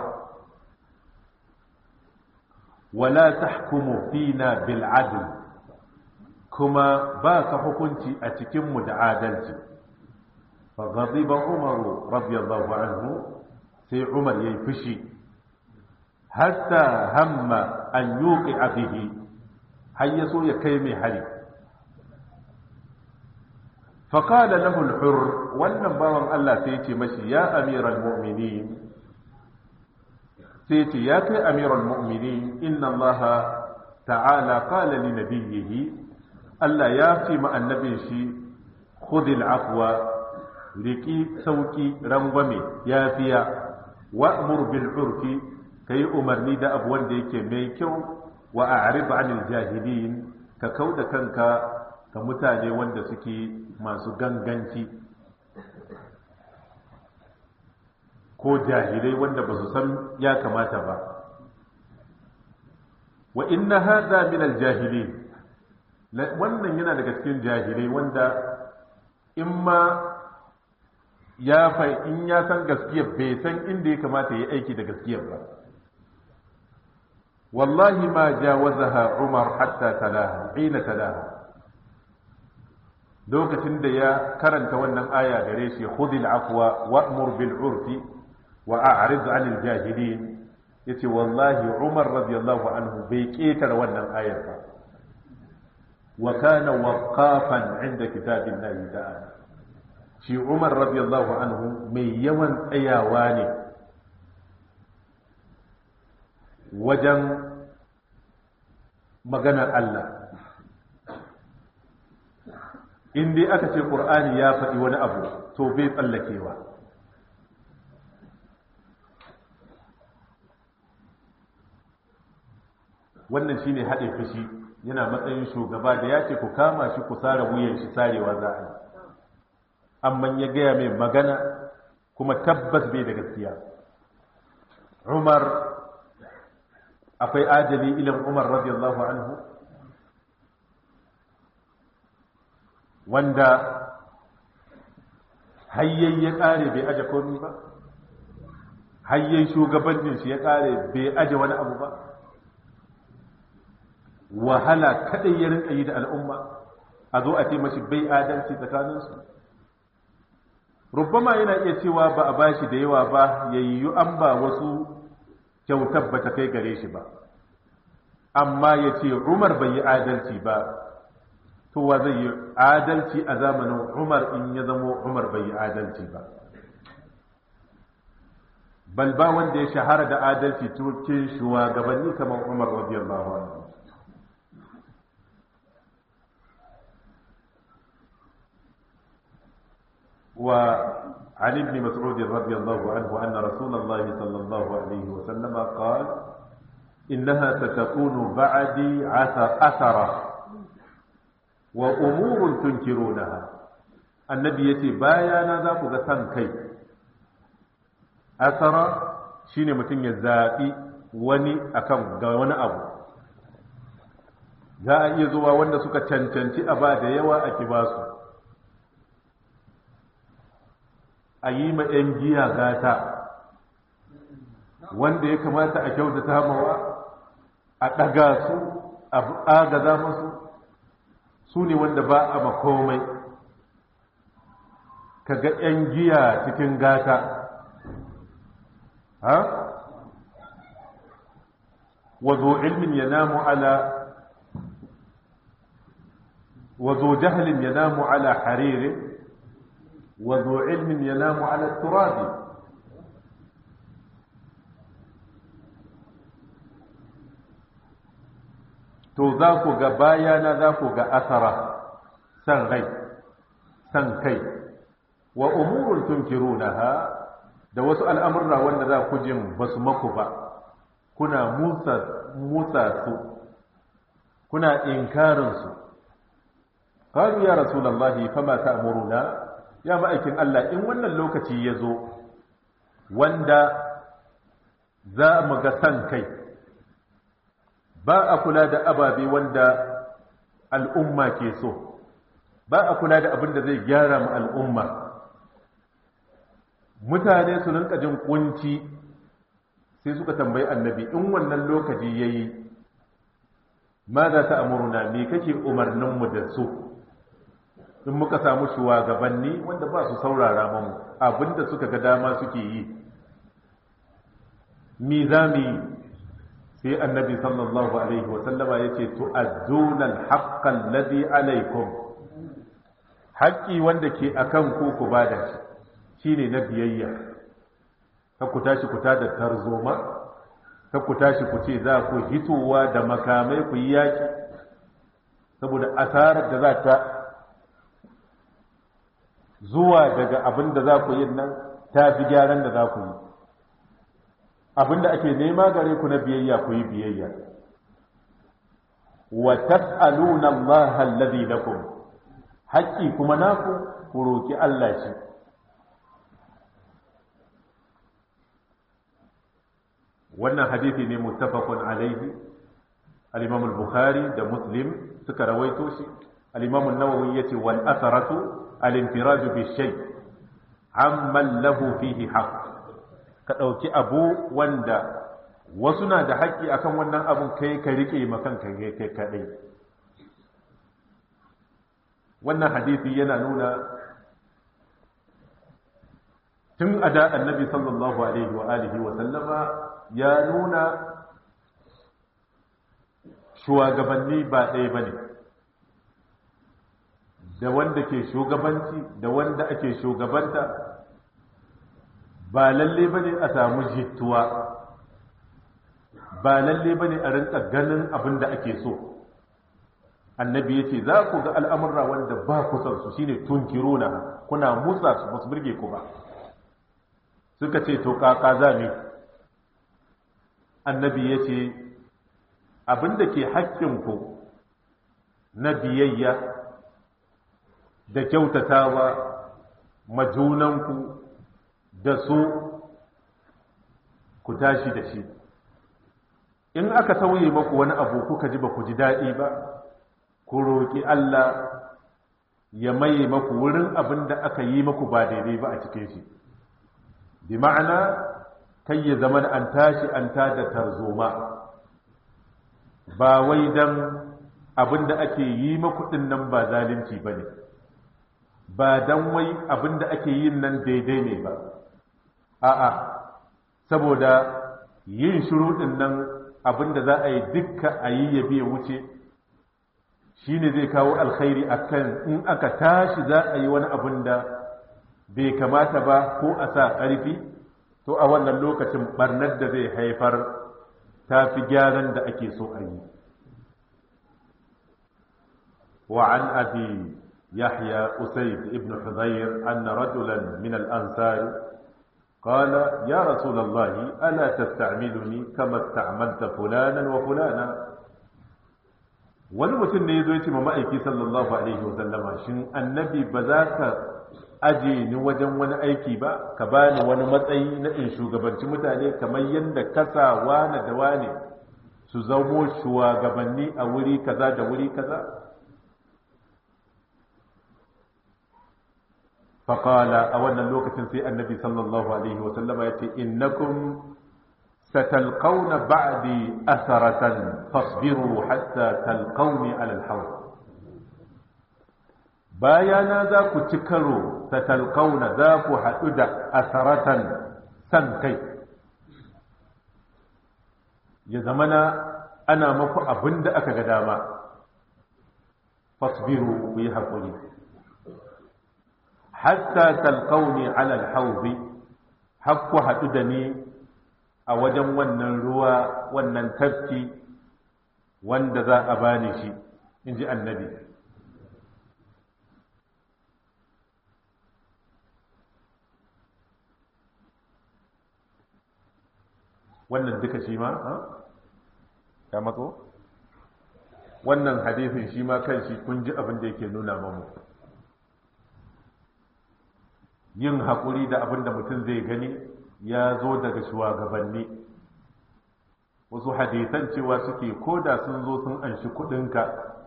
wala tahkumu fina bil adl kuma ba ka hukunci a cikin mu da adalci fa ghadiba umar radiyallahu anhu sai umar yayi fushi hatta hamma an yuqi'a bihi har yaso ya kai mai hari faqala lahu al-hurr wannan bawan Allah sai ce mashi ya amiral mu'minin sai ce ya kai amiral mu'minin inna Allah ta'ala qala li nabiyhi Allah ya ce ma annabin shi khudil afwa riki sauki rangwame yafiya wa'mur bil urfi kai umarni da abu wanda yake mai kyau wa a'rid 'anil jahilin ka kauda kanka ka mutane wanda suke masu ganganci ko jahilai wanda ba su san ya kamata ba wa inna hadha min al-jahilin wannan yana daga cikin jahilai wanda in ma ya fa in ya san gaskiya bai san inda ya kamata ya aiki da gaskiyar ba wallahi ma jawazaha Umar hatta talaha hina talaha lokacin da ya karanta wannan aya gare shi khudil afwa wa'mur bil urfi wa a'rid 'anil jahilin yace wallahi Umar radiyallahu anhu bai ketare wannan ayar ba wa kana waqafan 'inda kitabillahi ta'ala shi Umar radiyallahu anhu mai yawan tsayawa ne wajen maganar Allah in dai aka ce Qur'ani ya faɗi wani abu to bai tsallakewa wannan shine haɗe fushi yana matsayin shugaba da ya ce ku kama shi ku sare wuyan shi sarewa za a yi amma ya gaya mai magana kuma tabbas bai da gaskiya Umar akwai ajali ilin Umar radiyallahu anhu wanda hayyai ya kare bai aje komai ba hayyai shugabancin shi ya kare bai aje wani abu ba wahala kadai ya rinka yi da al'umma a zo a ce mashi bai adalci tsakaninsu rubbama yana iya cewa ba a bashi da yawa ba yayyu an ba wasu kyautar ba ta kai gare shi ba amma ya ce Umar bai yi adalci ba to wa zai yi adalci a zamanin Umar in ya zamo Umar bai yi adalci ba bal ba wanda ya shahara da adalci cikin shugabanni kamar Umar radiyallahu anhu وعن ابن مسعود رضي الله عنه أن رسول الله صلى الله عليه وسلم قال إنها ستكون بعدي أثرة وأمور تنكرونها النبي يتي بايانا ذاك غسان كي أثرة شيني متن يزاقي وني أكم غوان أبو za a iya zuwa wanda suka cancanci a ba da yawa a kibasu a yi ma 'yan giya gata wanda ya kamata a kyautata mawa a ɗaga su a agaza masu su ne wanda ba a makomai ka ga 'yan giya cikin gata ha wazo ilmin ya namu ala wazo jahalin ya namu ala haririn وذو علم ينام على التراب to za ku ga bayana za ku ga asara san rai san kai wa umurun tunkirunaha da wasu al'amurra wanda za ku jin basu maku ba kuna musa musa su kuna inkarin su qalu ya rasulullahi fama ta'muruna ya ma'aikin Allah in wannan lokaci ya zo wanda za mu ga san kai ba a kula da ababe wanda al'umma ke so ba a kula da abin da zai gyara mu al'umma mutane su rinka jin kunci sai suka tambayi annabi in wannan lokaci yayi ma za ta amuruna me kake umarninmu da su in muka samu shugabanni wanda ba su saurara mamu abinda suka ga dama suke yi mi za mu yi sai annabi sallallahu alaihi wasallama ya ce tu'adduna al-haqqa alladhi alaikum haƙƙi wanda ke akan ku ku bada shi shine na biyayya ka ku tashi ku tada tarzoma ka ku tashi ku ce za ku hitowa da makamai ku yi yaki saboda asarar da za ta zuwa daga abin da za ku yi nan ta fi gyaran da za ku yi abin da ake nema gare ku na biyayya ku yi biyayya wa tas'aluna Allah alladhi lakum haƙƙi kuma naku ku roki Allah shi wannan hadisi ne muttafaqun alaihi al-Imam al-Bukhari da Muslim suka rawaito shi al-Imam an-Nawawi yace wal atharatu al-infiraju bi shay amman lahu fihi haqq ka dauki abu wanda wasu na da haƙƙi akan wannan abun kai ka rike makan kai kai kadai. Wannan hadisi yana nuna tun a da annabi sallallahu alaihi wa alihi wa sallama ya nuna shugabanni ba ɗaya bane, da wanda ke shugabanci da wanda ake shugabanta ba lalle bane a samu jituwa, ba lalle bane a rinka ganin abin da ake so. Annabi yace za ku ga al'amurra wanda ba ku san su, shine tunkiruna, kuna musa su basu burge ku ba. Suka ce to kaka zami. Annabi yace abin da ke haƙƙin ku na biyayya da kyautatawa majunanku da su ku tashi da shi. In aka tauye maku wani abu kuka ji ba ku ji daɗi ba, ku roƙi Allah ya maye maku wurin abin da aka yi maku ba daidai ba a cikin shi. Bi ma'ana kai ya zama an tashi an tada tarzoma, ba wai dan abin da ake yi maku ɗin nan ba zalunci ba ne, ba dan wai abin da ake yin nan daidai ne ba. A'a, saboda yin shuruɗin nan abin da za a yi dukka a yi ya biya wuce shi ne zai kawo alkhairi a kan in aka tashi za a yi wani abin da bai kamata ba ko a sa ƙarfi, to a wannan lokacin ɓarnar da zai haifar ta fi gyaran da ake so a yi. وعن أبي يحيى أسيد ابن حذير أن رجلا من الأنصار قال يا رسول الله ألا تستعملني كما استعملت فلانا وفلانا. wani mutum ne ya zo ya ce ma ma'aiki sallallahu alaihi wasallama, shin annabi ba za ka aje ni wajen wani aiki ba, ka bani wani matsayi na in shugabanci mutane kamar yadda kasa wane da wane su zamo shugabanni a wuri kaza da wuri kaza? faƙala a wannan lokacin sai annabi sallallahu alaihi wasallama ya ce innakum satalqawna ba'di asaratan fasbiru hatta talqawni ala al-hawd. bayana za ku ci karo satalqawna za ku haɗu da asaratan san kai, ya zamana ana maku abin da aka ga dama. fasbiru ku yi haƙuri hatta talqawni ala al-hawd, hakku haɗu da ni a wajen wannan ruwa, wannan tafki wanda za a bani shi, in ji annabi. wannan duka shi ma ya matso wannan hadisin shi ma kan shi kun ji abin da yake nuna mamu, yin haƙuri da abin da mutum zai gani ya zo daga shugabanni. Wasu hadisan cewa suke koda sun zo sun anshi kuɗinka,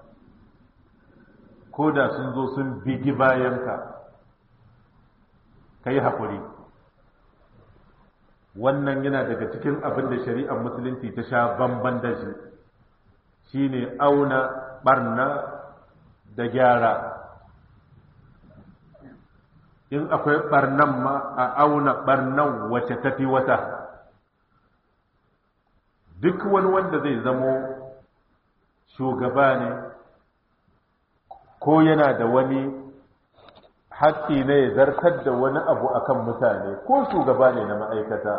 koda sun zo sun bigi bayanka, ka yi haƙuri. Wannan yana daga cikin abin da shari'ar musulunci ta sha bamban da shi, shi ne auna ɓarna da gyara. In akwai ɓarnan ma a auna ɓarnan wacce tafi wata. Duk wani wanda zai zamo shugaba ne ko yana da wani haƙƙi ne ya zartar da wani abu akan mutane, ko shugaba ne na ma'aikata,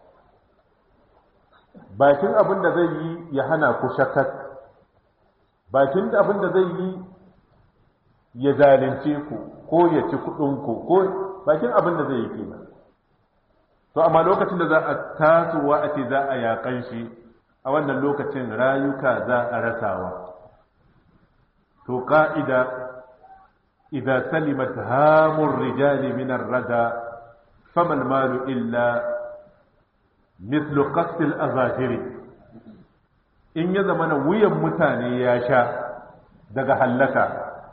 bakin abin da zai yi ya hana ku shakat, bakin abin da zai yi ya zalunce ku ko ya ci kuɗinku, ko bakin abin da zai yi kenan. To amma lokacin da za a tasowa a ce za a yaƙan shi, a wannan lokacin rayuka za a rasawa. To ƙa'ida إذا سلمت هام الرجال من الردى فما المال إلا مثل قص الأظافر. إن يزمن ويم متاني يا شاء دقى هلكا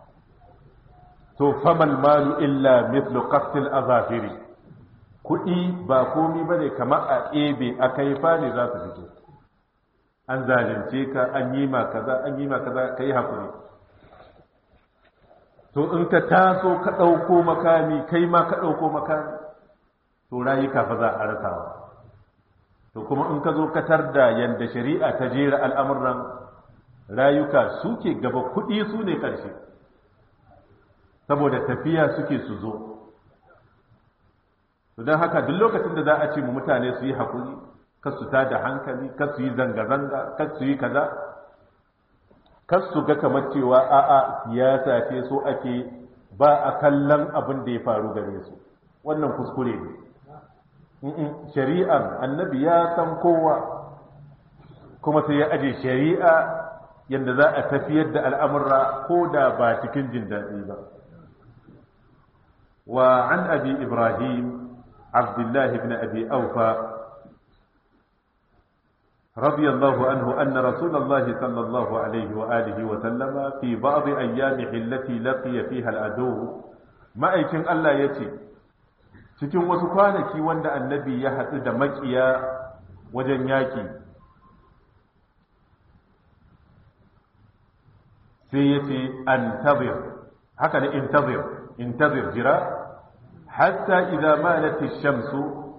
تو فما المال إلا مثل قص الأظافر. kuɗi ba komi bane kamar a ebe a kaifa ne za su fito. an zalunce ka, an yi ma kaza, an yi ma kaza, ka yi haƙuri. To in ka taso ka ɗauko makami, kai ma ka ɗauko makami, to rayuka fa za a rasawa. To kuma in ka zo ka tarda yanda shari'a ta jera al'amuran, rayuka suke gaba, kuɗi su ne ƙarshe, saboda tafiya suke su zo. To don haka duk lokacin da za a ce mu mutane su yi haƙuri, kar su tada hankali, kar su yi zanga-zanga, kar su yi kaza, kar su ga kamar cewa a'a siyasa ce so ake ba a kallon abin da ya faru gare su. Wannan kuskure ne. Shari'ar annabi ya san kowa, kuma sai ya aje shari'a yadda za a tafiyar da al'amurra ko da ba cikin jin daɗi ba. Wa an abi Ibrahim Abdullahi ibn Abi Aufa رضي الله عنه أن رسول الله صلى الله عليه وآله وسلم في بعض أيامه التي لقي فيها العدو ما أيكن الله يتي cikin wasu kwanaki wanda annabi ya haɗu da maƙiya wajen yaƙi sai ya ce antazir haka ne intazir intazir jira hatta idza malat ash-shamsu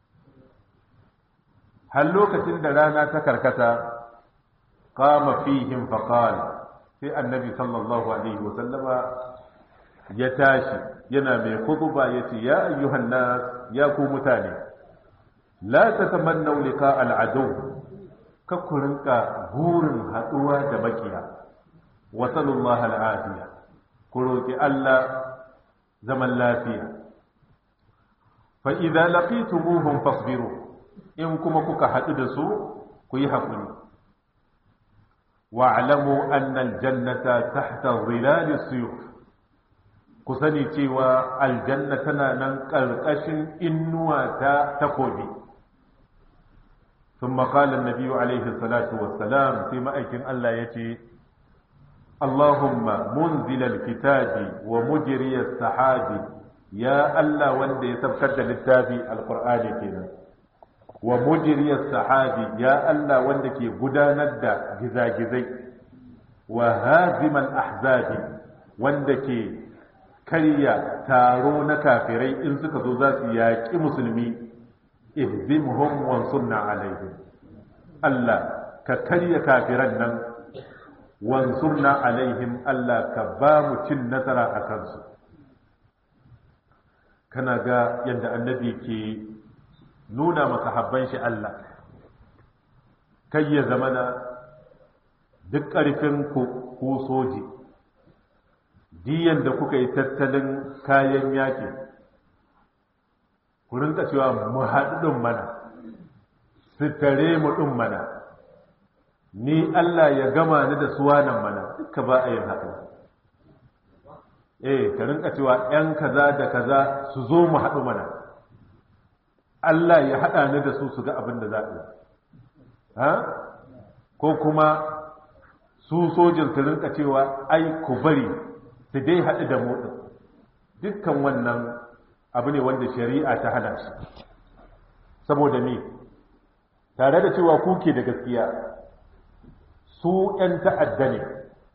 har lokacin da rana ta karkata qama fihim faqala sai annabi sallallahu alaihi wasallama ya tashi yana mai khutba yace ya ayyuhan nas ya ku mutane la tatamannu liqa al-adu ka ku rinka burin haduwa da makiya wa sallallahu al-afiya ku roki Allah zaman lafiya fa idza laqitumuhum fasbiru in kuma kuka haɗu da su ku yi haƙuri wa'alamu annal jannata tahta zilali suyuf ku sani cewa aljanna tana nan ƙarƙashin innuwa ta takobi ثم قال النبي عليه الصلاة والسلام في مأيكن الله يتي اللهم منزل الكتاب ومجري السحاب يا الله وندي سبكت للتابي القرآن كنا ومجري السحاب يا الله وندي قداند جزاجزي وهازم الأحزاب وندي كريا تارون كافري إن سكتوا ذات ياك مسلمي اهزمهم وانصرنا عليهم الله ككريا كافرنا وانصرنا عليهم الله كبام تن نصر أكنسو كان جاء يند النبي كي nuna masahabban shi Allah kai ya zamana duk ƙarfin ku ku soji diyan da kuka yi tattalin kayan yaki ku rinka cewa mu haɗu ɗin mana su tare mu ɗin mana ni Allah ya gama ni da suwanan mana duka ba a yin haka eh ka rinka cewa ‘yan kaza da kaza su zo mu haɗu mana Allah ya haɗa ni da su su ga abin da za a yi ha ko kuma su sojin su rinka cewa ai ku bari su dai haɗu da motsin dukkan wannan abu ne wanda shari'a ta hana shi saboda me tare da cewa kuke da gaskiya su ‘yan ta'adda ne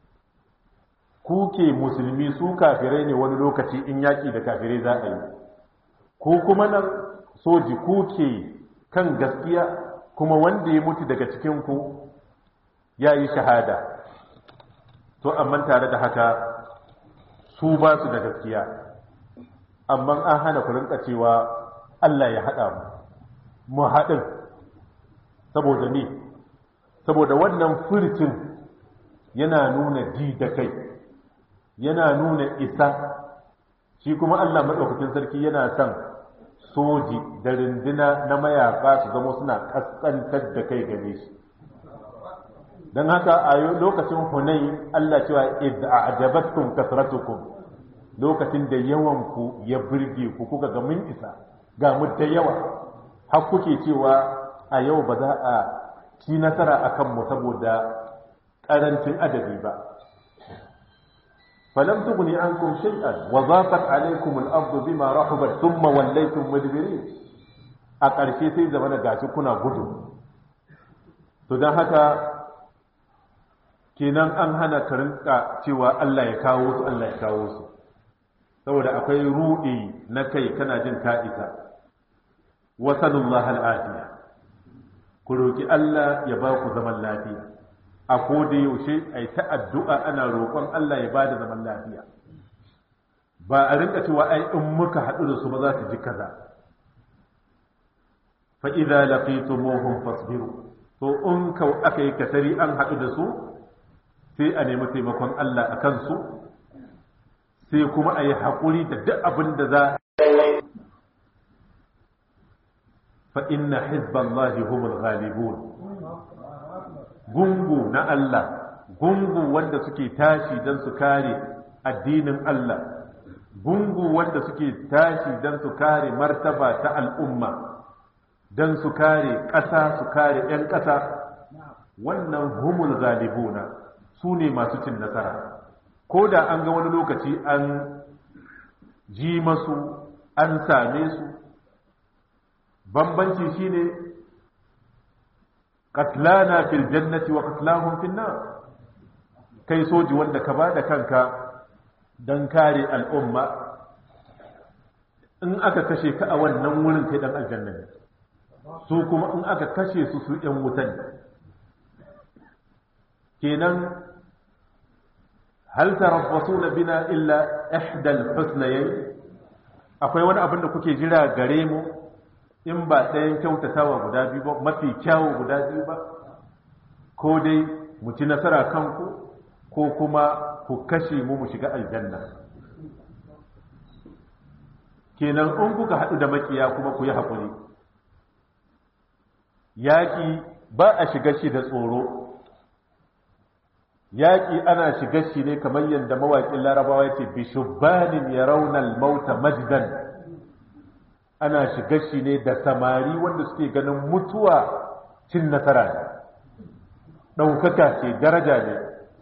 kuke musulmi su kafirai ne wani lokaci in yaƙi da kafirai za a yi ko kuma nan soji kuke kan gaskiya kuma wanda ya mutu daga cikinku ya yi shahada to amma tare da haka su ba su da gaskiya amma an hana ku rinka cewa Allah ya haɗa mu mu haɗin saboda ne saboda wannan furcin yana nuna ji da kai yana nuna isa shi kuma Allah maɗaukakin sarki yana son soji da rinduna na mayaka su zama suna kaskantar da kai gare shi don haka a lokacin hunayi Allah cewa idza a'jabatkum kasratukum lokacin da yawan ku ya burge ku kuka ga mun isa ga mu da yawa har kuke cewa a yau ba za a ci nasara akan mu saboda karancin adadi ba فلم تغني عنكم شيئا وضاقت عليكم الأرض بما رحبت ثم وليتم مدبرين a ƙarshe sai zama da gashi kuna gudu to don haka kenan an hana ka rinka cewa Allah ya kawo su Allah ya kawo su saboda akwai ruɗi na kai kana jin ka isa wa sallallahu al'afiya ku roki Allah ya ba ku zaman lafiya a koda yaushe ai ta addu'a ana roƙon Allah ya ba da zaman lafiya ba a rinka cewa ai in muka haɗu da su ba za su ji kaza fa idza laqitumuhum fasbiru to in ka aka yi katari an haɗu da su sai a nemi taimakon Allah a kansu sai kuma a yi haƙuri da duk abin da za fa inna hizballahi humul ghalibun gungu na Allah gungu wanda suke tashi don su kare addinin Allah gungu wanda suke tashi don su kare martaba ta al'umma don su kare ƙasa su kare ‘yan ƙasa wannan humul galibuna su ne masu cin nasara ko da an ga wani lokaci an ji masu an same su bambanci shine qatlana fil jannati wa qatlahum fil nar kai soji wanda ka bada kanka dan kare al'umma in aka kashe ka a wannan wurin kai dan aljanna ne su kuma in aka kashe su su ɗan wutan kenan hal tarabbasuna bina illa ihda al-husnayn akwai wani abin da kuke jira gare mu in ba ɗayan kyautatawa guda biyu ba mafi kyawu guda biyu ba ko dai mu ci nasara kanku ko kuma ku kashe mu mu shiga aljanna kenan in kuka haɗu da makiya kuma ku yi haƙuri yaƙi ba a shiga shi da tsoro yaƙi ana shiga shi ne kamar yadda mawaƙin larabawa ya ce bishubbanin ya raunar mauta majdan ana shiga shi ne da samari wanda suke ganin mutuwa cin nasara ne ɗaukaka ce daraja ne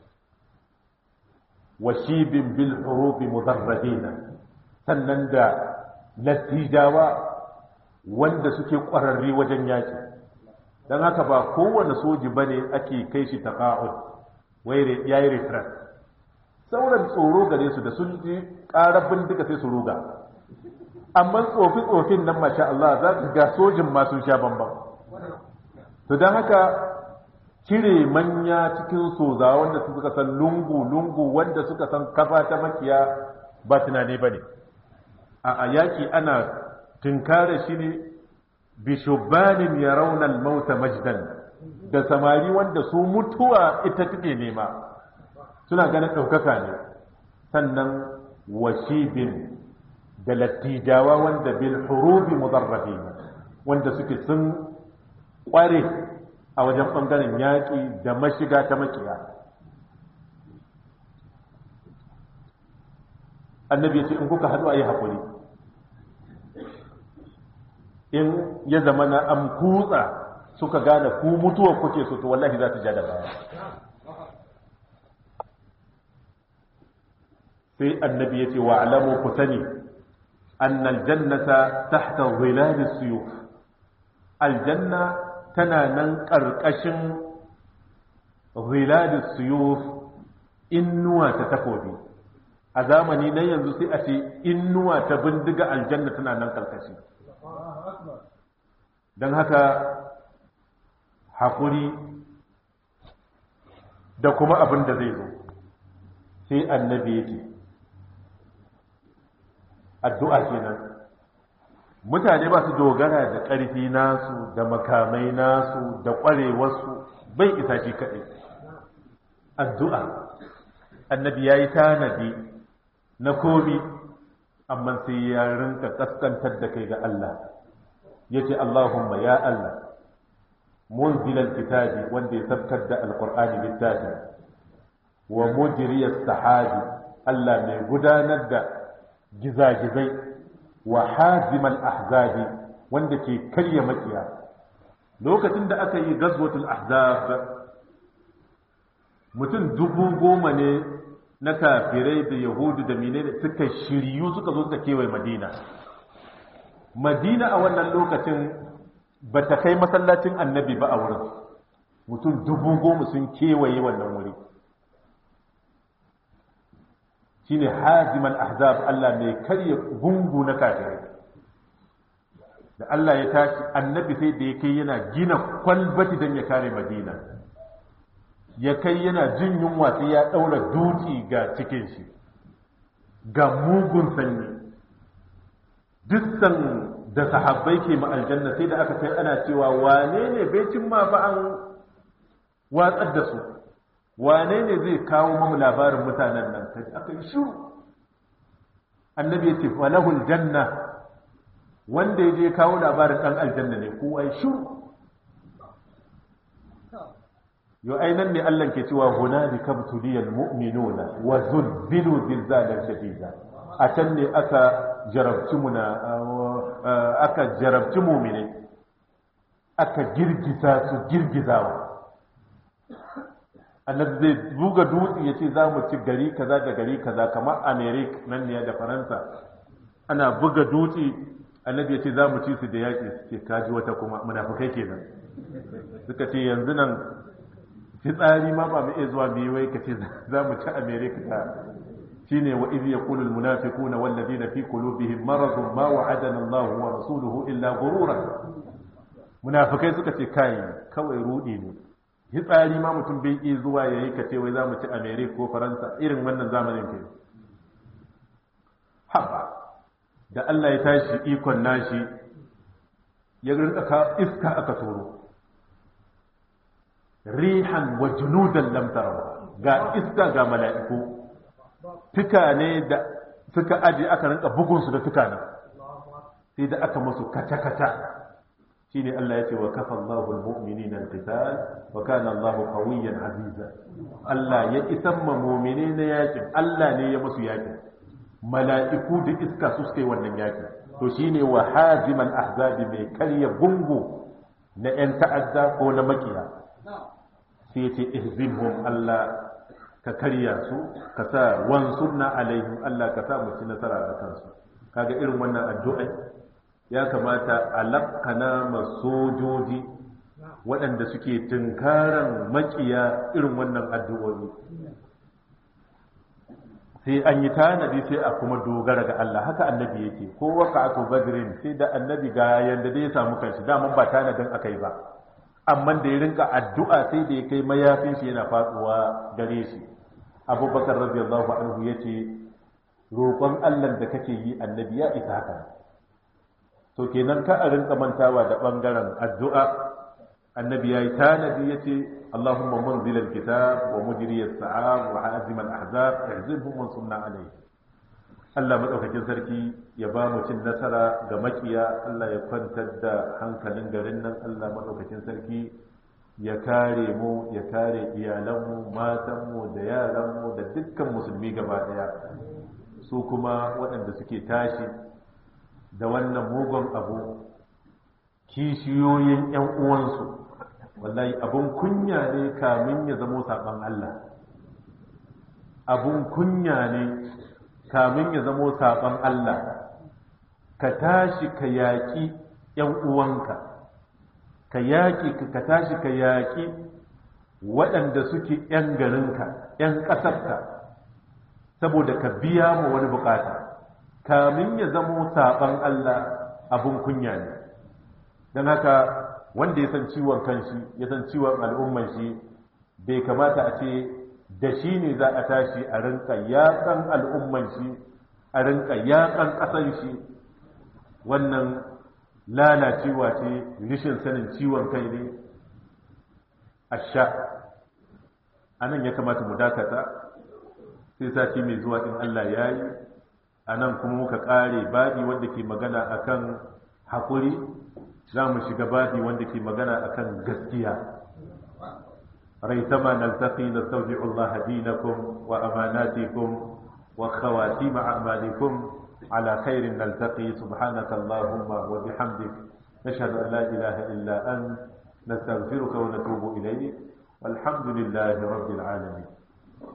washibin bil hurufi mudarradina sannan da lattijawa wanda suke ƙwararri wajen yaƙi don haka ba kowane soji ba ne ake kai shi taƙa'ud wai ya yi retret sauran tsoro gare su da sun ji ƙarar bindiga sai su ruga amma tsofi-tsofin nan masha Allah za ka ga sojin ma sun sha bambam to don haka cire manya cikin soza wanda suka san lungu-lungu wanda suka san kafa ta makiya ba tunani ba ne a yaƙi ana tunkara shi ne bishubanin ya raunar mauta majdan da samari wanda su mutuwa ita take nema suna ganin ɗaukaka ne sannan washibin da lattijawa wanda bil hurubi mudarrafi wanda suke sun ƙware a wajen ɓangaren yaƙi da mashiga ta makiya annabi ya ce in kuka haɗu a yi haƙuri in ya zama na an kutsa suka gane ku mutuwa kuke so to wallahi za su ja da baya sai annabi ya ce wa alamu ku sani annal jannata tahta dhilal as-suyuf aljanna tana nan karkashin dhilal as-suyuf innuwa ta takobi a zamani na yanzu sai a ce innuwa ta bindiga aljanna tana nan karkashi don haka haƙuri da kuma abin da zai zo sai annabi ya ce addu'a kenan mutane ba su dogara da ƙarfi nasu da makamai nasu da ƙwarewarsu bai isa shi kaɗai addu'a annabi ya yi tanadi na komi amma sai ya rinka ƙaskantar da kai ga Allah ya ce Allahumma ya Allah munzilal kitabi wanda ya sabkar da alƙur'ani littafi wa mujriyas sahabi Allah mai gudanar da gizagizai wa hazimal ahzabi wanda ke karya makiya lokacin da aka yi gazwatul ahzab mutum dubu goma ne na kafirai da yahudu da menene suka shiryu suka zo suka kewaye madina madina a wannan lokacin ba ta kai masallacin annabi ba a wurin mutum dubu goma sun kewaye wannan wuri shine haziman ahzab, Allah mai karya gungu na kafirai. Da Allah ya tashi annabi sai da ya kai yana gina kwalbati don ya kare Madina, ya kai yana jin yunwa sai ya ɗaura duki ga cikin shi ga mugun sanyi. Dukkan da sahabbai ke ma aljanna sai da aka kai ana cewa wane ne bai cin ma fa an watsar da su, wane ne zai kawo mamu labarin mutanen nan? Kai aka yi shiru. Annabi ya ce falahul janna, wanda ya je kawo labarin dan aljanna ne, kowa ya shiru. Yo ainan ne Allah ke cewa hunalika butuliyal mu'minuna wa zulzilu zilzalan shadida. A can ne aka jarabci muna aka jarabci mu'mini, aka girgiza su girgizawa. Annabi zai buga dutse ya ce za mu ci gari kaza da gari kaza, kamar America nan ne da Faransa ana buga dutse. Annabi ya ce za mu ci su da yaƙi, ce kaji wata kuma munafukai kenan. Suka ce yanzu nan fitsari ma ba mu iya zuwa mu yi wai ka ce za mu ci America ta shine wa idh yaqulu al munafiquna wal ladina fi qulubihim maradun ma wa'adana Allah wa rasuluhu illa ghurura. Munafukai suka ce kai kawai rudi ne, fitsari ma mutum bai iya zuwa yayi ka ce wai za mu ci America ko Faransa irin wannan zamanin ke. Haba da Allah ya tashi ikon nashi ya rinka ka iska aka turo, rihan wa junudan lam tarawa, ga iska ga mala'iku, tuka ne da suka aje aka rinka bugun su da tuka nan, sai da aka musu kaca kaca. shine Allah ya ce wa kafa Allahu al-mu'minina al-qital wa kana Allahu qawiyyan aziza. Allah ya isan ma mu'mine na yakin, Allah ne ya musu yakin, mala'iku da iska su suka yi wannan yaki. To shine wa haziman ahzabi, mai karya gungu na ‘yan ta'adda ko na makiya. Sai ya ce ihzimhum, Allah ka karya su, ka sa wansurna alaihim, Allah ka sa mu ci nasara a kansu. Kaga irin wannan addu'a ya kamata a lakkana ma sojoji waɗanda suke tunkaran makiya irin wannan addu'o'i. Sai an yi tanadi sai a kuma dogara ga Allah, haka annabi yake. Ko waqa'atu badrin, sai da annabi ga yanda da ya samu kanshi, daman ba tanadin akai ba, amma da ya rinka addu'a sai da ya kai mayafin shi yana faduwa gare shi. Abubakar radiyallahu anhu yace roƙon Allah da kake yi annabi ya isa haka. To kenan ka a rinka mantawa da bangaren addu'a. Annabi yayi tanadi yace Allahumma munzil al-kitab wa mujri as-sa'ab wa azim al-ahzab ihzibhum wansurna alayhi. Allah madaukakin sarki ya ba mu cin nasara ga makiya, Allah ya kwantar da hankalin garin nan, Allah madaukakin sarki ya kare mu, ya kare iyalanmu, matanmu da yaranmu da dukkan musulmi gaba daya. Su kuma waɗanda suke tashi da wannan mugun abu, kishiyoyin ‘yan uwansu, wallahi abun kunya ne kamin ya zamo saɓan Allah. Abun kunya ne kamin ya zamo saɓan Allah. Ka tashi ka yaƙi ‘yan uwanka, ka yaƙi ka tashi ka yaƙi waɗanda suke ‘yan garinka, ‘yan ƙasarka, saboda ka biya ma wani bukata. Kamin ya zamo saɓan Allah abun kunya ne. Don haka wanda ya san ciwon kanshi, ya san ciwon al'umman shi, bai kamata a ce da shi ne za a tashi a rinka yaƙan al'umman shi, a rinka yaƙan ƙasan shi. Wannan lalacewa ce, rishin sanin ciwon kai ne. Asha, a nan ya kamata mu dakata, sai sati mai zuwa in Allah ya yi. A nan kuma muka ƙare babi wanda ke magana akan haƙuri, za mu shiga babi wanda ke magana akan gaskiya. raitama naltaqi nastawdi'u Allah dinakum wa amanatikum wa khawatim a'malikum ala khairin naltaqi. Subhanaka Allahumma wa bihamdik, nashhadu an la ilaha illa ant, nastaghfiruka wa natubu ilayk. Walhamdulillahi rabbil alamin.